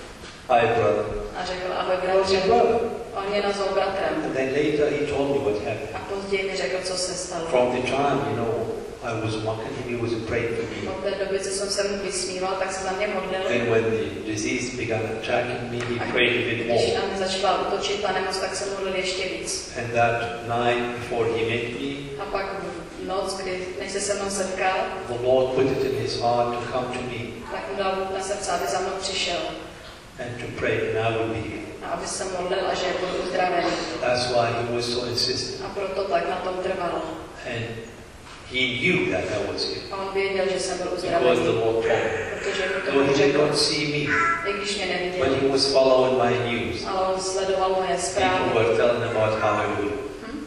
[SPEAKER 3] hi brother.
[SPEAKER 2] A řekl, ahoj
[SPEAKER 3] I was your
[SPEAKER 2] bratře.
[SPEAKER 3] brother.
[SPEAKER 2] A on mě nazval bratrem.
[SPEAKER 3] And then later he told me what happened.
[SPEAKER 2] A později mi řekl, co se stalo.
[SPEAKER 3] From the time, I was mocking him, he was praying for me.
[SPEAKER 2] Od té doby, co jsem se mu vysmíval, tak se za mě modlil.
[SPEAKER 3] And when the disease began attacking me, he prayed a bit
[SPEAKER 2] Když
[SPEAKER 3] more.
[SPEAKER 2] na mě začala útočit ta nemoc, tak se modlil ještě víc.
[SPEAKER 3] And that night before he met me,
[SPEAKER 2] A pak v noc, než se mnou setkal,
[SPEAKER 3] the Lord put it in his heart to come to me
[SPEAKER 2] tak mu dal na srdce, aby za mnou přišel.
[SPEAKER 3] and to pray, and I will be healed.
[SPEAKER 2] A aby se modlil a že budu uzdravený.
[SPEAKER 3] That's why he was so insistent.
[SPEAKER 2] A proto tak na tom trval.
[SPEAKER 3] And he knew that I was healed.
[SPEAKER 2] A on věděl, že jsem byl
[SPEAKER 3] Because the
[SPEAKER 2] uzdravený.
[SPEAKER 3] Lord told me.
[SPEAKER 2] Protože mu to
[SPEAKER 3] Though he did
[SPEAKER 2] řekl,
[SPEAKER 3] not see me,
[SPEAKER 2] i když mě
[SPEAKER 3] but
[SPEAKER 2] neviděl.
[SPEAKER 3] he was following my news.
[SPEAKER 2] Ale on sledoval moje
[SPEAKER 3] People
[SPEAKER 2] zprávy.
[SPEAKER 3] were telling about hallelujah.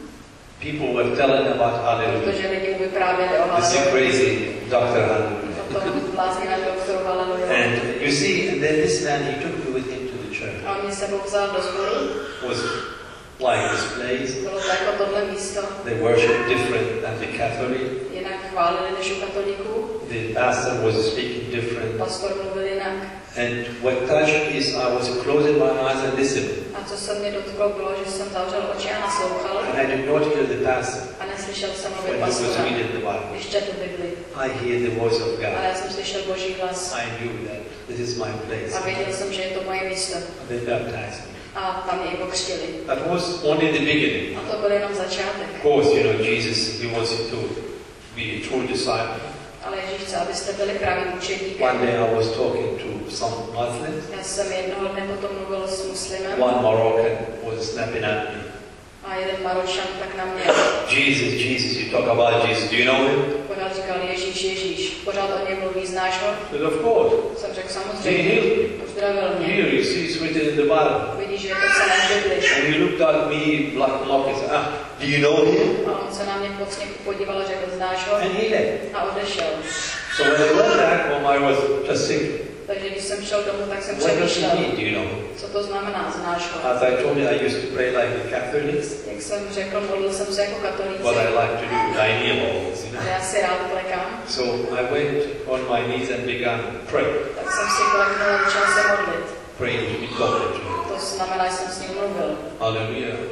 [SPEAKER 3] People were telling about hallelujah.
[SPEAKER 2] Protože lidi mu vyprávěli o
[SPEAKER 3] This is
[SPEAKER 2] haleluji.
[SPEAKER 3] crazy, Dr. Hallelujah.
[SPEAKER 2] O tom bláznivém doktoru haleluja.
[SPEAKER 3] And you see, and then this man, he took me with him to the church.
[SPEAKER 2] A on mě sebou vzal do sboru.
[SPEAKER 3] It was like this place.
[SPEAKER 2] Bylo to jako tohle místo.
[SPEAKER 3] They worship different than the Catholic.
[SPEAKER 2] Jinak chválili než u katolíků.
[SPEAKER 3] The pastor was speaking different.
[SPEAKER 2] Pastor mluvil jinak.
[SPEAKER 3] And what touched me is I was closing my eyes and listening.
[SPEAKER 2] A co se mě dotklo, bylo, že jsem zavřel oči a naslouchal.
[SPEAKER 3] And I did not hear the pastor
[SPEAKER 2] A neslyšel jsem mluvit
[SPEAKER 3] when he was
[SPEAKER 2] pastora,
[SPEAKER 3] reading the Bible.
[SPEAKER 2] když četl Bibli.
[SPEAKER 3] I hear the voice of
[SPEAKER 2] Ale
[SPEAKER 3] God.
[SPEAKER 2] já jsem slyšel Boží hlas.
[SPEAKER 3] I knew that this is my place.
[SPEAKER 2] A věděl jsem, že je to moje místo.
[SPEAKER 3] And they baptized me.
[SPEAKER 2] A tam mě i pokřtili.
[SPEAKER 3] That was only the beginning.
[SPEAKER 2] A to byl jenom začátek.
[SPEAKER 3] Of course, Jesus, he wants you to be a true disciple.
[SPEAKER 2] Ale Ježíš chce, abyste byli pravým
[SPEAKER 3] One
[SPEAKER 2] učedníkem.
[SPEAKER 3] day I was talking to some Muslims.
[SPEAKER 2] Já jsem jednoho dne potom mluvil s muslimem
[SPEAKER 3] One Moroccan was snapping at me.
[SPEAKER 2] a jeden Maročan tak na mě
[SPEAKER 3] Jesus, you talk about Jesus. Do you know him?
[SPEAKER 2] pořád říkal Ježíš, Ježíš. Pořád o něm mluví, znáš ho?
[SPEAKER 3] I said, of course.
[SPEAKER 2] Jsem řekl
[SPEAKER 3] He
[SPEAKER 2] samozřejmě.
[SPEAKER 3] healed me.
[SPEAKER 2] Uzdravil mě.
[SPEAKER 3] Here, you see, it's written in the Bible.
[SPEAKER 2] Vidíš, že je to celé v Bibli.
[SPEAKER 3] And he looked at me like mocking. Said, do you know him?
[SPEAKER 2] A on se na mě po sněhu podíval a řekl, znáš ho?
[SPEAKER 3] And he left.
[SPEAKER 2] A odešel.
[SPEAKER 3] So when I went back home, I was just thinking,
[SPEAKER 2] Takže když jsem šel domů, tak jsem
[SPEAKER 3] what does it
[SPEAKER 2] přemýšlel,
[SPEAKER 3] mean? Do you know him?
[SPEAKER 2] co to znamená, znáš ho?
[SPEAKER 3] As I told you, I used to pray like the Catholics.
[SPEAKER 2] Jak jsem řekl, modlil jsem se jako katolíci.
[SPEAKER 3] What I like to do, I kneel always,
[SPEAKER 2] A já si rád plekám.
[SPEAKER 3] So I went on my knees and began to pray.
[SPEAKER 2] Tak jsem si pleknul a začal se modlit.
[SPEAKER 3] Praying to be talking to him.
[SPEAKER 2] To znamená, že jsem s ním mluvil.
[SPEAKER 3] Hallelujah.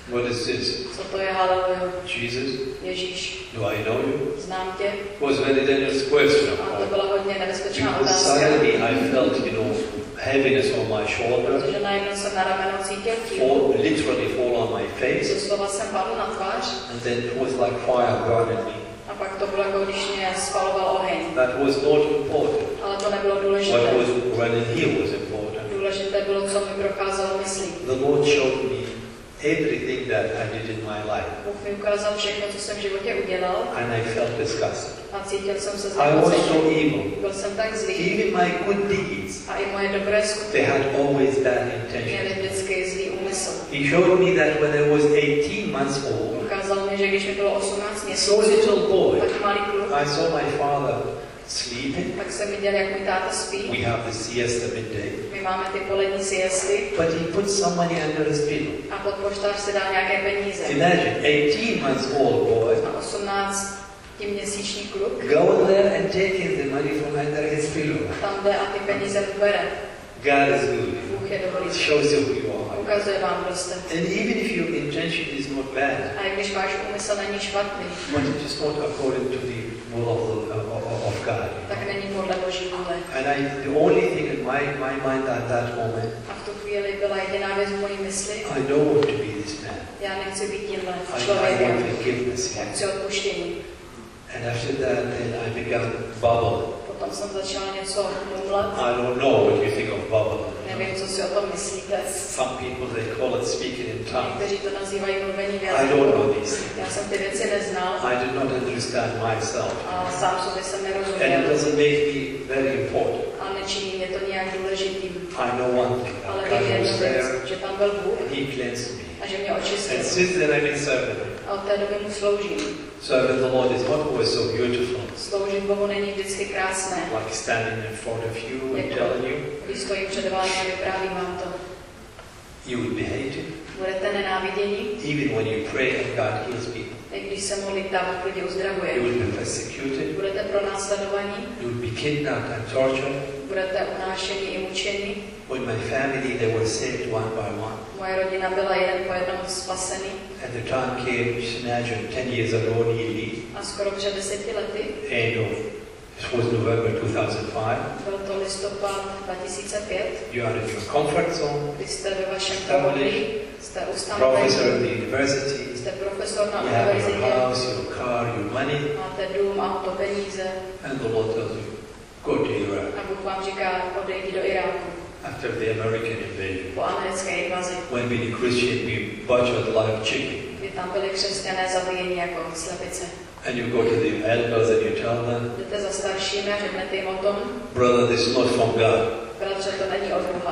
[SPEAKER 3] What is this?
[SPEAKER 2] Co to je haleluja?
[SPEAKER 3] Jesus?
[SPEAKER 2] Ježíš.
[SPEAKER 3] Do I know you?
[SPEAKER 2] Znám tě?
[SPEAKER 3] It was a very dangerous question.
[SPEAKER 2] A to byla hodně nebezpečná
[SPEAKER 3] Because
[SPEAKER 2] otázka.
[SPEAKER 3] suddenly I felt, heaviness on my shoulder,
[SPEAKER 2] Protože najednou jsem na rameno cítil tíhu.
[SPEAKER 3] literally fall on my face,
[SPEAKER 2] Doslova jsem padl na tvář.
[SPEAKER 3] and then it was like fire burning me.
[SPEAKER 2] A pak to bylo jako když mě spaloval oheň.
[SPEAKER 3] That was not important.
[SPEAKER 2] Ale to nebylo důležité.
[SPEAKER 3] What was running here was important.
[SPEAKER 2] Důležité bylo, co mi procházelo myslí.
[SPEAKER 3] The Lord showed me everything that I did in my life,
[SPEAKER 2] Bůh mi ukázal všechno, co jsem v životě udělal.
[SPEAKER 3] and I felt disgusted.
[SPEAKER 2] A cítil jsem se
[SPEAKER 3] I was so
[SPEAKER 2] znemocený.
[SPEAKER 3] evil.
[SPEAKER 2] Byl jsem tak zlý.
[SPEAKER 3] Even my good deeds,
[SPEAKER 2] A i moje dobré
[SPEAKER 3] they
[SPEAKER 2] skutky
[SPEAKER 3] had always bad
[SPEAKER 2] měly
[SPEAKER 3] intentions.
[SPEAKER 2] vždycky zlý úmysl.
[SPEAKER 3] He showed me that when I was 18 months old,
[SPEAKER 2] Ukázal mi, že když mi bylo 18
[SPEAKER 3] so
[SPEAKER 2] měsíců,
[SPEAKER 3] little boy,
[SPEAKER 2] tak malý kluk,
[SPEAKER 3] I saw my father sleeping.
[SPEAKER 2] tak jsem viděl, jak můj táta spí.
[SPEAKER 3] We have the siesta midday.
[SPEAKER 2] My máme ty polední siesty
[SPEAKER 3] But he put some money under his pillow.
[SPEAKER 2] a pod poštář si dal nějaké peníze.
[SPEAKER 3] Imagine, 18 months old boy,
[SPEAKER 2] A 18měsíční kluk
[SPEAKER 3] go there and taking the money from under his pillow.
[SPEAKER 2] tam jde a ty peníze bere.
[SPEAKER 3] God is good.
[SPEAKER 2] Bůh je
[SPEAKER 3] It
[SPEAKER 2] dobrý.
[SPEAKER 3] shows you who you are.
[SPEAKER 2] Ukazuje vám, kdo jste.
[SPEAKER 3] And even if your intention is not bad,
[SPEAKER 2] A i když váš úmysl není špatný,
[SPEAKER 3] but it is not according to the will of God.
[SPEAKER 2] tak není podle Boží vůle.
[SPEAKER 3] And the only thing in my mind at that moment,
[SPEAKER 2] A v tu chvíli byla jediná věc v mojí mysli,
[SPEAKER 3] I don't want to be this man.
[SPEAKER 2] já nechci být tímhle
[SPEAKER 3] I want
[SPEAKER 2] člověkem.
[SPEAKER 3] forgiveness.
[SPEAKER 2] Já chci odpuštění.
[SPEAKER 3] And after that, then I began bubble.
[SPEAKER 2] Potom jsem začala něco mumlat.
[SPEAKER 3] I don't know what you think of bubble.
[SPEAKER 2] Nevím, co si o tom myslíte.
[SPEAKER 3] Some people, they call it speaking in tongues.
[SPEAKER 2] Někteří to nazývají mluvení v
[SPEAKER 3] I don't
[SPEAKER 2] jazyku.
[SPEAKER 3] know these things.
[SPEAKER 2] Já jsem ty věci neznal
[SPEAKER 3] I did not understand myself.
[SPEAKER 2] a sám sobě jsem
[SPEAKER 3] And it
[SPEAKER 2] nerozuměl.
[SPEAKER 3] doesn't make me very important.
[SPEAKER 2] A nečiní mě to nějak důležitým.
[SPEAKER 3] I know one thing.
[SPEAKER 2] Ale
[SPEAKER 3] God
[SPEAKER 2] vím jednu
[SPEAKER 3] was
[SPEAKER 2] věc,
[SPEAKER 3] there
[SPEAKER 2] že tam byl Bůh
[SPEAKER 3] and He cleansed me.
[SPEAKER 2] a že mě očistil.
[SPEAKER 3] And since then I've been serving Him.
[SPEAKER 2] A od té doby mu sloužím.
[SPEAKER 3] Serving the Lord is not always so beautiful.
[SPEAKER 2] Sloužit Bohu není vždycky krásné.
[SPEAKER 3] Like standing in front of you and telling you,
[SPEAKER 2] Když stojím před vámi a vyprávím vám to.
[SPEAKER 3] you will be hated.
[SPEAKER 2] Budete nenávidění,
[SPEAKER 3] Even when you pray and God heals people.
[SPEAKER 2] i když se modlíte a lidi uzdravuje.
[SPEAKER 3] You will be persecuted.
[SPEAKER 2] Budete pronásledovaní,
[SPEAKER 3] You will be kidnapped and tortured.
[SPEAKER 2] budete unášeni i mučeni.
[SPEAKER 3] When my family, they were saved one by one.
[SPEAKER 2] Moje rodina byla jeden po jednom spasený
[SPEAKER 3] And the time came, just imagine, 10 years ago nearly,
[SPEAKER 2] a skoro před 10 lety,
[SPEAKER 3] it was November 2005,
[SPEAKER 2] byl to listopad 2005,
[SPEAKER 3] you are in your comfort zone,
[SPEAKER 2] kdy jste ve vašem pohodlí, jste
[SPEAKER 3] professor at
[SPEAKER 2] ustanoveni,
[SPEAKER 3] the university,
[SPEAKER 2] jste profesor na
[SPEAKER 3] you have your
[SPEAKER 2] univerzitě,
[SPEAKER 3] house, your car, your money,
[SPEAKER 2] máte dům, auto, peníze
[SPEAKER 3] and the Lord tells you, go to Iraq
[SPEAKER 2] a Bůh vám říká, odejdi do Iráku
[SPEAKER 3] after the American invasion.
[SPEAKER 2] po americké invazi,
[SPEAKER 3] When we the Christian, we butchered live chicken.
[SPEAKER 2] kdy tam byli křesťané zabíjeni jako slepice.
[SPEAKER 3] And you go to the elders and you tell them,
[SPEAKER 2] Jdete za staršími a řeknete jim o tom,
[SPEAKER 3] brother, this is not from God.
[SPEAKER 2] bratře, to není od Boha.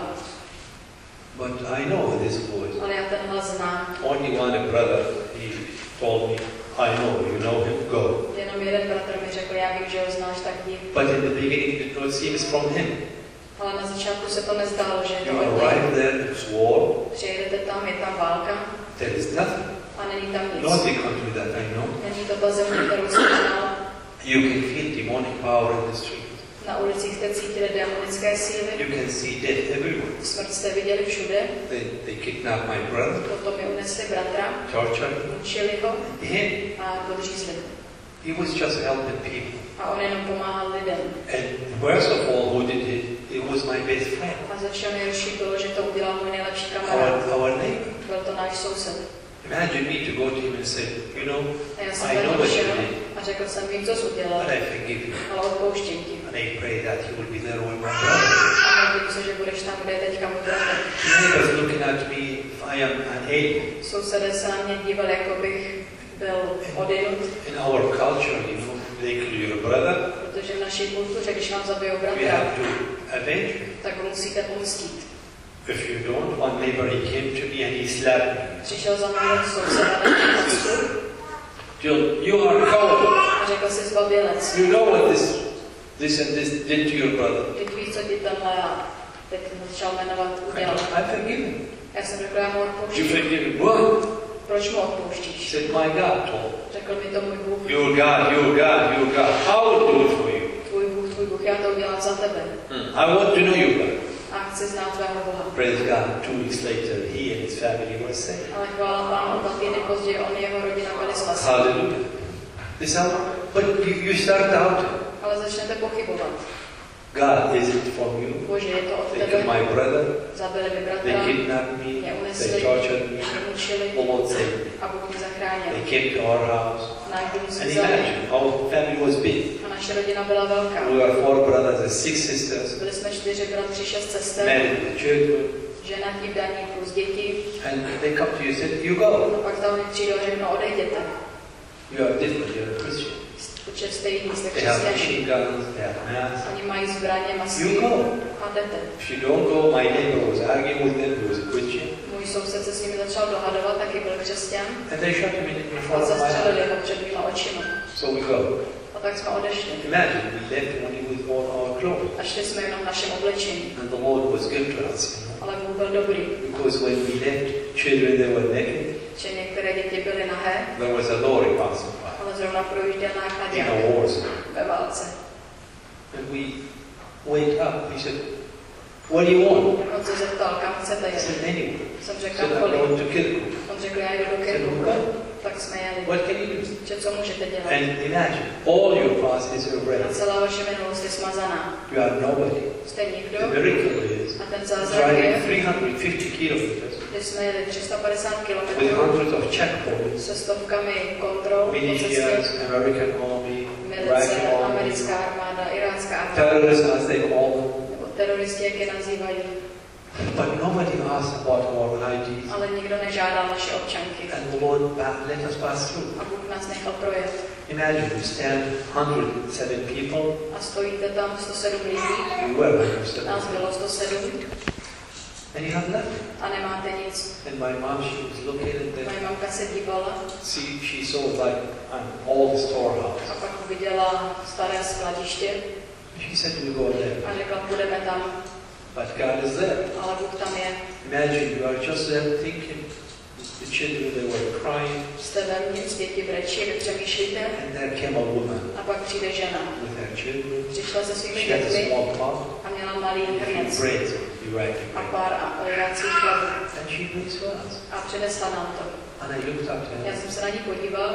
[SPEAKER 3] But I know this voice.
[SPEAKER 2] Ale já ten hlas znám.
[SPEAKER 3] Only one brother, he told me, I know, you know him, go.
[SPEAKER 2] Jenom jeden bratr mi řekl, já vím, že ho znáš, tak jdi.
[SPEAKER 3] But in the beginning, it did not seem it's from him.
[SPEAKER 2] Ale na začátku se to nezdálo, že je to
[SPEAKER 3] You
[SPEAKER 2] od něj.
[SPEAKER 3] arrive there, it's war,
[SPEAKER 2] Přijedete tam, je tam válka
[SPEAKER 3] there is nothing.
[SPEAKER 2] a není tam nic.
[SPEAKER 3] Not the country that I know.
[SPEAKER 2] Není to ta země, kterou jsem znal.
[SPEAKER 3] You can feel demonic power in the street.
[SPEAKER 2] Na ulicích jste cítili demonické síly.
[SPEAKER 3] You can see death everywhere.
[SPEAKER 2] Smrt jste viděli všude.
[SPEAKER 3] They kidnapped my brother,
[SPEAKER 2] Potom mi unesli bratra,
[SPEAKER 3] tortured
[SPEAKER 2] mučili ho
[SPEAKER 3] him.
[SPEAKER 2] a podřízli ho.
[SPEAKER 3] He was just helping people.
[SPEAKER 2] A on jenom pomáhal lidem.
[SPEAKER 3] And worst of all, who did it? It was my best friend,
[SPEAKER 2] A ze všeho nejhorší bylo, že to udělal můj nejlepší kamarád.
[SPEAKER 3] our neighbor.
[SPEAKER 2] Byl to náš soused.
[SPEAKER 3] Imagine me to go to him and say, you know,
[SPEAKER 2] A já jsem
[SPEAKER 3] I
[SPEAKER 2] za
[SPEAKER 3] know
[SPEAKER 2] ním
[SPEAKER 3] what you
[SPEAKER 2] šel
[SPEAKER 3] did,
[SPEAKER 2] a řekl jsem, vím, co jsi udělal,
[SPEAKER 3] but I forgive you.
[SPEAKER 2] ale odpouštím ti.
[SPEAKER 3] And I pray that he will be there with my brother.
[SPEAKER 2] A modlím se, že budeš tam, kde je teďka můj bratr.
[SPEAKER 3] Neighbors looking at me if I am an alien.
[SPEAKER 2] Sousedé se na mě dívali, jako bych byl odinut,
[SPEAKER 3] In our culture, you know, they kill your brother,
[SPEAKER 2] protože v naší kultuře, když vám zabijou
[SPEAKER 3] we
[SPEAKER 2] bratra,
[SPEAKER 3] have to avenge him.
[SPEAKER 2] tak musíte pomstít.
[SPEAKER 3] If you don't, one neighbor, he came to me and he slapped me.
[SPEAKER 2] Přišel za mnou soused a dal mi facku
[SPEAKER 3] Jill, you are a coward.
[SPEAKER 2] a řekl si zbabělec.
[SPEAKER 3] You know what this and this did to your brother.
[SPEAKER 2] Teď víš, co ti tenhle a teď začal jmenovat udělal.
[SPEAKER 3] I forgive him.
[SPEAKER 2] Já jsem řekl, já mu
[SPEAKER 3] You
[SPEAKER 2] odpouštím.
[SPEAKER 3] forgive him. What?
[SPEAKER 2] Proč mu
[SPEAKER 3] He
[SPEAKER 2] odpouštíš?
[SPEAKER 3] said, my God told.
[SPEAKER 2] Řekl mi to můj Bůh.
[SPEAKER 3] Your God, your God, your God. I will do it for you.
[SPEAKER 2] Tvůj Bůh, já to udělám za tebe.
[SPEAKER 3] I want to know you, God.
[SPEAKER 2] a chci znát tvého Boha.
[SPEAKER 3] Praise God, 2 weeks later, he and his family were saved.
[SPEAKER 2] Ale chvála Pánu, 2 týdny později on i jeho rodina byli spaseni.
[SPEAKER 3] Hallelujah. But you start doubting.
[SPEAKER 2] Ale začnete pochybovat.
[SPEAKER 3] God, is it from you?
[SPEAKER 2] Bože, je to od
[SPEAKER 3] They
[SPEAKER 2] tebe.
[SPEAKER 3] killed my brother.
[SPEAKER 2] Zabili mi
[SPEAKER 3] They
[SPEAKER 2] bratra.
[SPEAKER 3] kidnapped me.
[SPEAKER 2] Mě
[SPEAKER 3] They
[SPEAKER 2] unesli.
[SPEAKER 3] tortured me.
[SPEAKER 2] Mě mučili.
[SPEAKER 3] The Lord saved me.
[SPEAKER 2] A Bůh mě zachránil.
[SPEAKER 3] They came to our house.
[SPEAKER 2] Náš dům
[SPEAKER 3] And
[SPEAKER 2] si vzali.
[SPEAKER 3] imagine, our family was big.
[SPEAKER 2] A naše rodina byla velká.
[SPEAKER 3] We were 4 brothers and 6 sisters.
[SPEAKER 2] Byli jsme 4 bratři, 6 sester.
[SPEAKER 3] Married with children.
[SPEAKER 2] Ženatí, vdaní plus děti.
[SPEAKER 3] And they come to you and say, you go.
[SPEAKER 2] A pak za mnou přijdou a řeknou, odejděte.
[SPEAKER 3] You are different, you're a Christian.
[SPEAKER 2] Protože jste jiní, jste
[SPEAKER 3] They have
[SPEAKER 2] křesťané.
[SPEAKER 3] machine guns, they have masks.
[SPEAKER 2] Oni mají zbraně, masky.
[SPEAKER 3] You go.
[SPEAKER 2] A jdete.
[SPEAKER 3] If you don't go, my neighbor was arguing with them, he was a Christian.
[SPEAKER 2] Můj soused se s nimi začal dohadovat, taky byl křesťan.
[SPEAKER 3] And they shot him in
[SPEAKER 2] A
[SPEAKER 3] front of my
[SPEAKER 2] zastřelili
[SPEAKER 3] eyes.
[SPEAKER 2] ho před mýma očima.
[SPEAKER 3] So we go.
[SPEAKER 2] A tak jsme odešli.
[SPEAKER 3] Imagine, we left only with all our clothes.
[SPEAKER 2] A šli jsme jenom v našem oblečení.
[SPEAKER 3] And the Lord was good to us, you know.
[SPEAKER 2] Ale Bůh byl dobrý.
[SPEAKER 3] Because when we left, children they were naked.
[SPEAKER 2] Že některé děti byly nahé,
[SPEAKER 3] There was a lorry passing by
[SPEAKER 2] ale zrovna projížděl
[SPEAKER 3] in
[SPEAKER 2] nákladě
[SPEAKER 3] a war zone.
[SPEAKER 2] ve válce.
[SPEAKER 3] And we went up. He said, what do you want?
[SPEAKER 2] On se zeptal, kam chcete
[SPEAKER 3] I
[SPEAKER 2] jet.
[SPEAKER 3] said, anywhere.
[SPEAKER 2] Jsem
[SPEAKER 3] He
[SPEAKER 2] řekl,
[SPEAKER 3] said, I'm
[SPEAKER 2] kolik.
[SPEAKER 3] going to Kirkuk.
[SPEAKER 2] On řekl, já jdu do
[SPEAKER 3] I said,
[SPEAKER 2] Kirkuku.
[SPEAKER 3] "Well,
[SPEAKER 2] Tak jsme jeli.
[SPEAKER 3] what can you do?
[SPEAKER 2] Že co můžete dělat?
[SPEAKER 3] And imagine, all your past is
[SPEAKER 2] A
[SPEAKER 3] erased.
[SPEAKER 2] celá vaše minulost je smazaná.
[SPEAKER 3] You are nobody.
[SPEAKER 2] Jste nikdo.
[SPEAKER 3] The miracle is
[SPEAKER 2] A ten zázrak
[SPEAKER 3] driving
[SPEAKER 2] je,
[SPEAKER 3] 350 kilometers
[SPEAKER 2] že jsme jeli 350
[SPEAKER 3] with
[SPEAKER 2] kilometrů
[SPEAKER 3] hundreds of checkpoints,
[SPEAKER 2] se stovkami kontrol po cestě.
[SPEAKER 3] militias, American army,
[SPEAKER 2] Milice,
[SPEAKER 3] Iraqi army,
[SPEAKER 2] americká armáda, irácká armáda,
[SPEAKER 3] terrorists as they call them.
[SPEAKER 2] nebo teroristi, jak je nazývají.
[SPEAKER 3] But nobody asked about our IDs.
[SPEAKER 2] Ale nikdo nežádal naše občanky.
[SPEAKER 3] And the Lord let us pass through.
[SPEAKER 2] A Bůh nás nechal projet.
[SPEAKER 3] Imagine you stand 107 people.
[SPEAKER 2] A stojíte tam 107 lidí,
[SPEAKER 3] We were 107.
[SPEAKER 2] nás bylo 107
[SPEAKER 3] And you have nothing.
[SPEAKER 2] a nemáte nic.
[SPEAKER 3] And my mom, she was looking at
[SPEAKER 2] Moje
[SPEAKER 3] them.
[SPEAKER 2] mamka se dívala
[SPEAKER 3] See, she saw like an old storehouse.
[SPEAKER 2] a pak viděla staré skladiště
[SPEAKER 3] She said, we go there.
[SPEAKER 2] a řekla, půjdeme tam,
[SPEAKER 3] But God is there.
[SPEAKER 2] ale Bůh tam je.
[SPEAKER 3] Imagine you are just there thinking. The children, they were crying.
[SPEAKER 2] Jste vevnitř, děti brečí, vy přemýšlíte
[SPEAKER 3] And there came a woman
[SPEAKER 2] a pak přijde žena.
[SPEAKER 3] with her children.
[SPEAKER 2] Přišla se svými
[SPEAKER 3] She had a
[SPEAKER 2] dětmi
[SPEAKER 3] small pot
[SPEAKER 2] a měla malý hrnec
[SPEAKER 3] with bread, Iraqi
[SPEAKER 2] a
[SPEAKER 3] bread.
[SPEAKER 2] pár iracích chlebů
[SPEAKER 3] And she brings to us.
[SPEAKER 2] a přinesla nám to.
[SPEAKER 3] And I looked up to
[SPEAKER 2] Já
[SPEAKER 3] her.
[SPEAKER 2] jsem se na ní podíval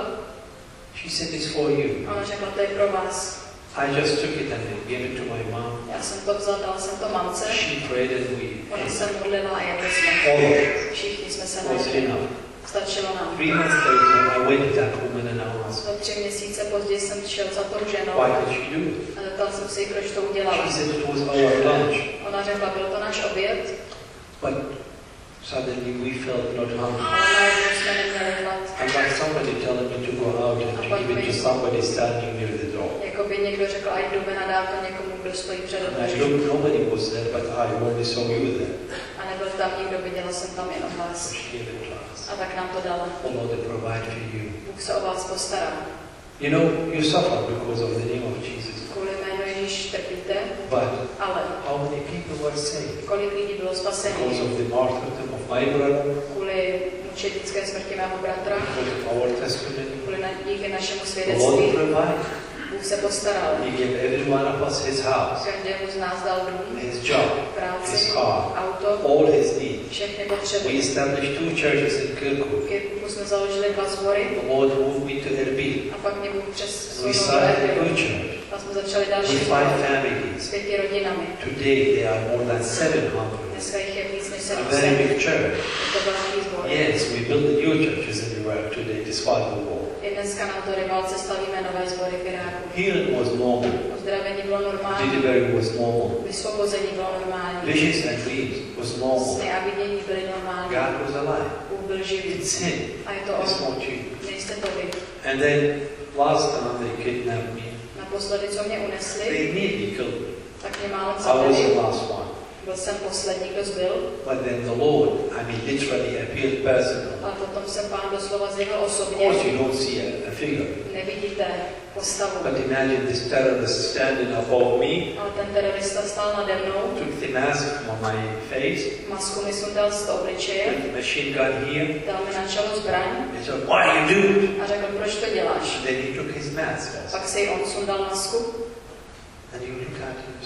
[SPEAKER 3] She said, it's for you.
[SPEAKER 2] a ona řekla, to je pro vás.
[SPEAKER 3] I just took it and gave it to my mom.
[SPEAKER 2] Já jsem to vzal, dal jsem to mamce,
[SPEAKER 3] She prayed and we
[SPEAKER 2] ona
[SPEAKER 3] ate.
[SPEAKER 2] se modlila a jedli jsme.
[SPEAKER 3] All of it
[SPEAKER 2] Všichni jsme se
[SPEAKER 3] was
[SPEAKER 2] najedli.
[SPEAKER 3] enough.
[SPEAKER 2] Stačilo nám.
[SPEAKER 3] 3 months later, I went to that woman and I asked,
[SPEAKER 2] O 3 měsíce později jsem šel za tou ženou
[SPEAKER 3] why did she do it?
[SPEAKER 2] a zeptal jsem se jí, proč to udělala.
[SPEAKER 3] She said it was our lunch.
[SPEAKER 2] Ona řekla, byl to náš oběd,
[SPEAKER 3] But suddenly we felt not hungry.
[SPEAKER 2] ale najednou jsme neměli hlad.
[SPEAKER 3] And like somebody telling me to go out and to give it to somebody standing near the door.
[SPEAKER 2] Jako by někdo řekl, ať jdu ven a dám to někomu, kdo stojí před
[SPEAKER 3] And I
[SPEAKER 2] dveří.
[SPEAKER 3] looked, nobody was there, but I only saw you there.
[SPEAKER 2] A nebyl tam nikdo, viděla jsem tam jenom vás.
[SPEAKER 3] So she gave it to us.
[SPEAKER 2] A tak nám to dala.
[SPEAKER 3] The Lord will provide for you.
[SPEAKER 2] Bůh se o vás postará.
[SPEAKER 3] You know, you suffer because of the name of Jesus.
[SPEAKER 2] Kvůli jménu Ježíš trpíte,
[SPEAKER 3] But
[SPEAKER 2] ale
[SPEAKER 3] how many people were saved?
[SPEAKER 2] kolik lidí bylo
[SPEAKER 3] Because
[SPEAKER 2] spasení
[SPEAKER 3] of the martyrdom of my brother,
[SPEAKER 2] kvůli mučednické smrti mého bratra,
[SPEAKER 3] because of our testimony.
[SPEAKER 2] kvůli díky našemu
[SPEAKER 3] The Lord
[SPEAKER 2] svědectví.
[SPEAKER 3] provided.
[SPEAKER 2] Bůh se postaral.
[SPEAKER 3] He gave every one of us his house,
[SPEAKER 2] Každému z nás dal dům,
[SPEAKER 3] his job,
[SPEAKER 2] práci,
[SPEAKER 3] his car,
[SPEAKER 2] auto,
[SPEAKER 3] all his needs.
[SPEAKER 2] všechny
[SPEAKER 3] We
[SPEAKER 2] potřeby.
[SPEAKER 3] established 2 churches in Kirkuk.
[SPEAKER 2] V Kirkuku jsme založili 2 sbory
[SPEAKER 3] The Lord moved me to Erbil.
[SPEAKER 2] a pak mě Bůh přes
[SPEAKER 3] We
[SPEAKER 2] svou
[SPEAKER 3] started a
[SPEAKER 2] Erbil.
[SPEAKER 3] new church
[SPEAKER 2] A jsme začali další
[SPEAKER 3] with
[SPEAKER 2] sbor
[SPEAKER 3] 5 families.
[SPEAKER 2] s 5 rodinami.
[SPEAKER 3] Today there are more than 700.
[SPEAKER 2] Dneska jich je víc než
[SPEAKER 3] A very
[SPEAKER 2] 700.
[SPEAKER 3] big church.
[SPEAKER 2] Je to velký sbor.
[SPEAKER 3] Yes, we build the new churches in Iraq today despite the war.
[SPEAKER 2] I dneska na to rivalce stavíme nové sbory v Iráku.
[SPEAKER 3] Healing was normal.
[SPEAKER 2] Uzdravení bylo normální,
[SPEAKER 3] Delivery was normal.
[SPEAKER 2] vysvobození bylo normální,
[SPEAKER 3] Visions and dreams was normal.
[SPEAKER 2] sny a vidění byly normální.
[SPEAKER 3] God was alive.
[SPEAKER 2] Bůh byl živý.
[SPEAKER 3] It's him.
[SPEAKER 2] A je to
[SPEAKER 3] It's
[SPEAKER 2] on.
[SPEAKER 3] not you.
[SPEAKER 2] Nejste to vy.
[SPEAKER 3] And then last time they kidnapped me,
[SPEAKER 2] Naposledy, co mě unesli,
[SPEAKER 3] they nearly killed me.
[SPEAKER 2] tak mě málem
[SPEAKER 3] I was
[SPEAKER 2] zabili.
[SPEAKER 3] the last one.
[SPEAKER 2] Byl jsem poslední, kdo zbyl.
[SPEAKER 3] But then the Lord, literally appeared personal.
[SPEAKER 2] A potom se Pán doslova zjevil
[SPEAKER 3] Of
[SPEAKER 2] osobně.
[SPEAKER 3] course you don't see a figure.
[SPEAKER 2] Nevidíte postavu.
[SPEAKER 3] But imagine this terrorist standing above me,
[SPEAKER 2] Ale ten terorista stál nade mnou,
[SPEAKER 3] took the mask from my face,
[SPEAKER 2] masku mi sundal z toho obličeje,
[SPEAKER 3] put the machine gun here,
[SPEAKER 2] dal mi na čelo zbraň
[SPEAKER 3] and said, why you do it?
[SPEAKER 2] a řekl, proč to děláš?
[SPEAKER 3] And then he took his mask off.
[SPEAKER 2] Pak si on sundal masku
[SPEAKER 3] And you look at him and say,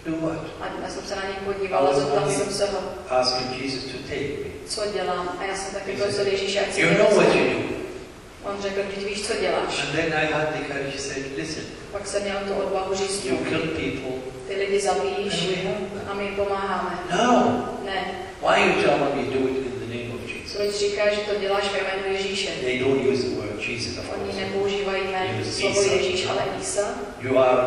[SPEAKER 3] Do what?
[SPEAKER 2] A já jsem se na něj podívala, zeptal jsem se ho,
[SPEAKER 3] Asking Jesus to take me.
[SPEAKER 2] co dělám. A já jsem taky prosil Ježíše, ať si
[SPEAKER 3] You
[SPEAKER 2] mě
[SPEAKER 3] know what
[SPEAKER 2] vezme.
[SPEAKER 3] you do.
[SPEAKER 2] On řekl, že víš, co děláš.
[SPEAKER 3] And then I had the courage to say, listen,
[SPEAKER 2] Pak jsem měl tu odvahu říct,
[SPEAKER 3] you kill people
[SPEAKER 2] ty lidi zabíjíš
[SPEAKER 3] and we help them.
[SPEAKER 2] a my jim pomáháme.
[SPEAKER 3] No.
[SPEAKER 2] Ne.
[SPEAKER 3] Why you telling me do it in the name of Jesus?
[SPEAKER 2] Proč říkáš, že to děláš ve jménu Ježíše?
[SPEAKER 3] They don't use the word Jesus, of
[SPEAKER 2] Oni
[SPEAKER 3] course.
[SPEAKER 2] nepoužívají jméno
[SPEAKER 3] Use
[SPEAKER 2] slovo
[SPEAKER 3] Isa.
[SPEAKER 2] Ježíš, ale Isa.
[SPEAKER 3] You are,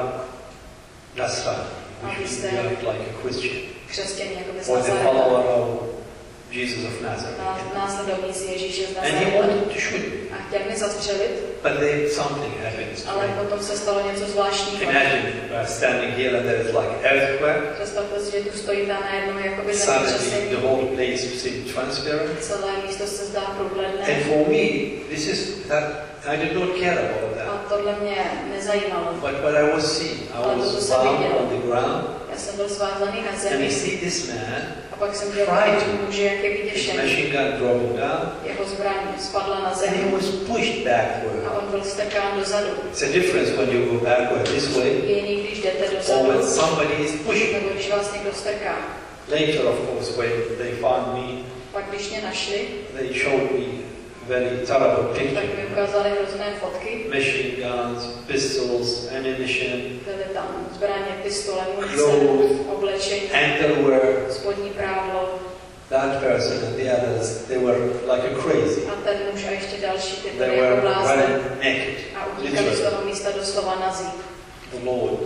[SPEAKER 3] that's right.
[SPEAKER 2] Oh,
[SPEAKER 3] You
[SPEAKER 2] he's
[SPEAKER 3] should
[SPEAKER 2] there.
[SPEAKER 3] act like a Christian.
[SPEAKER 2] Křesťaní, jako by z
[SPEAKER 3] Or the
[SPEAKER 2] Nazareta.
[SPEAKER 3] follower of Jesus of Nazareth.
[SPEAKER 2] Následovníci Ježíše z
[SPEAKER 3] And he
[SPEAKER 2] Nazareta.
[SPEAKER 3] wanted to shoot me.
[SPEAKER 2] A chtěl mě zastřelit,
[SPEAKER 3] But then something happens to
[SPEAKER 2] ale
[SPEAKER 3] me.
[SPEAKER 2] potom se stalo něco zvláštního.
[SPEAKER 3] Imagine standing here and there is like earthquake.
[SPEAKER 2] Představte si, že tu stojíte a najednou jakoby
[SPEAKER 3] Suddenly
[SPEAKER 2] zemětřesení.
[SPEAKER 3] the whole place seems transparent.
[SPEAKER 2] Celé místo se zdá průhledné.
[SPEAKER 3] And for me, this is that I did not care about that.
[SPEAKER 2] A tohle mě nezajímalo.
[SPEAKER 3] But what I was seeing, I was bound on the ground.
[SPEAKER 2] Já jsem byl svázaný na
[SPEAKER 3] And you
[SPEAKER 2] zemi
[SPEAKER 3] see this man,
[SPEAKER 2] a pak jsem dělal muže, jak je
[SPEAKER 3] his
[SPEAKER 2] vyděšený.
[SPEAKER 3] machine gun dropping down,
[SPEAKER 2] Jeho zbraň spadla na
[SPEAKER 3] and
[SPEAKER 2] zemi
[SPEAKER 3] he was pushed backward.
[SPEAKER 2] a on byl strkán dozadu.
[SPEAKER 3] It's a difference when you go backward this way,
[SPEAKER 2] Je jiný, když jdete
[SPEAKER 3] or
[SPEAKER 2] dozadu,
[SPEAKER 3] when somebody is pushing.
[SPEAKER 2] nebo když vás někdo strká.
[SPEAKER 3] Later, of course, when they found me,
[SPEAKER 2] Pak když mě našli,
[SPEAKER 3] they showed me very terrible
[SPEAKER 2] tak mi
[SPEAKER 3] picture.
[SPEAKER 2] ukázali hrozné fotky.
[SPEAKER 3] Machine guns, pistols, ammunition,
[SPEAKER 2] Byly tam zbraně, pistole, munice,
[SPEAKER 3] Clothes.
[SPEAKER 2] oblečení,
[SPEAKER 3] underwear.
[SPEAKER 2] spodní prádlo
[SPEAKER 3] That person and the others, they were like a crazy.
[SPEAKER 2] a ten muž a ještě další, ty
[SPEAKER 3] They
[SPEAKER 2] byly jako
[SPEAKER 3] were
[SPEAKER 2] blázny
[SPEAKER 3] running naked.
[SPEAKER 2] a utíkali z toho místa doslova nazí.
[SPEAKER 3] The Lord,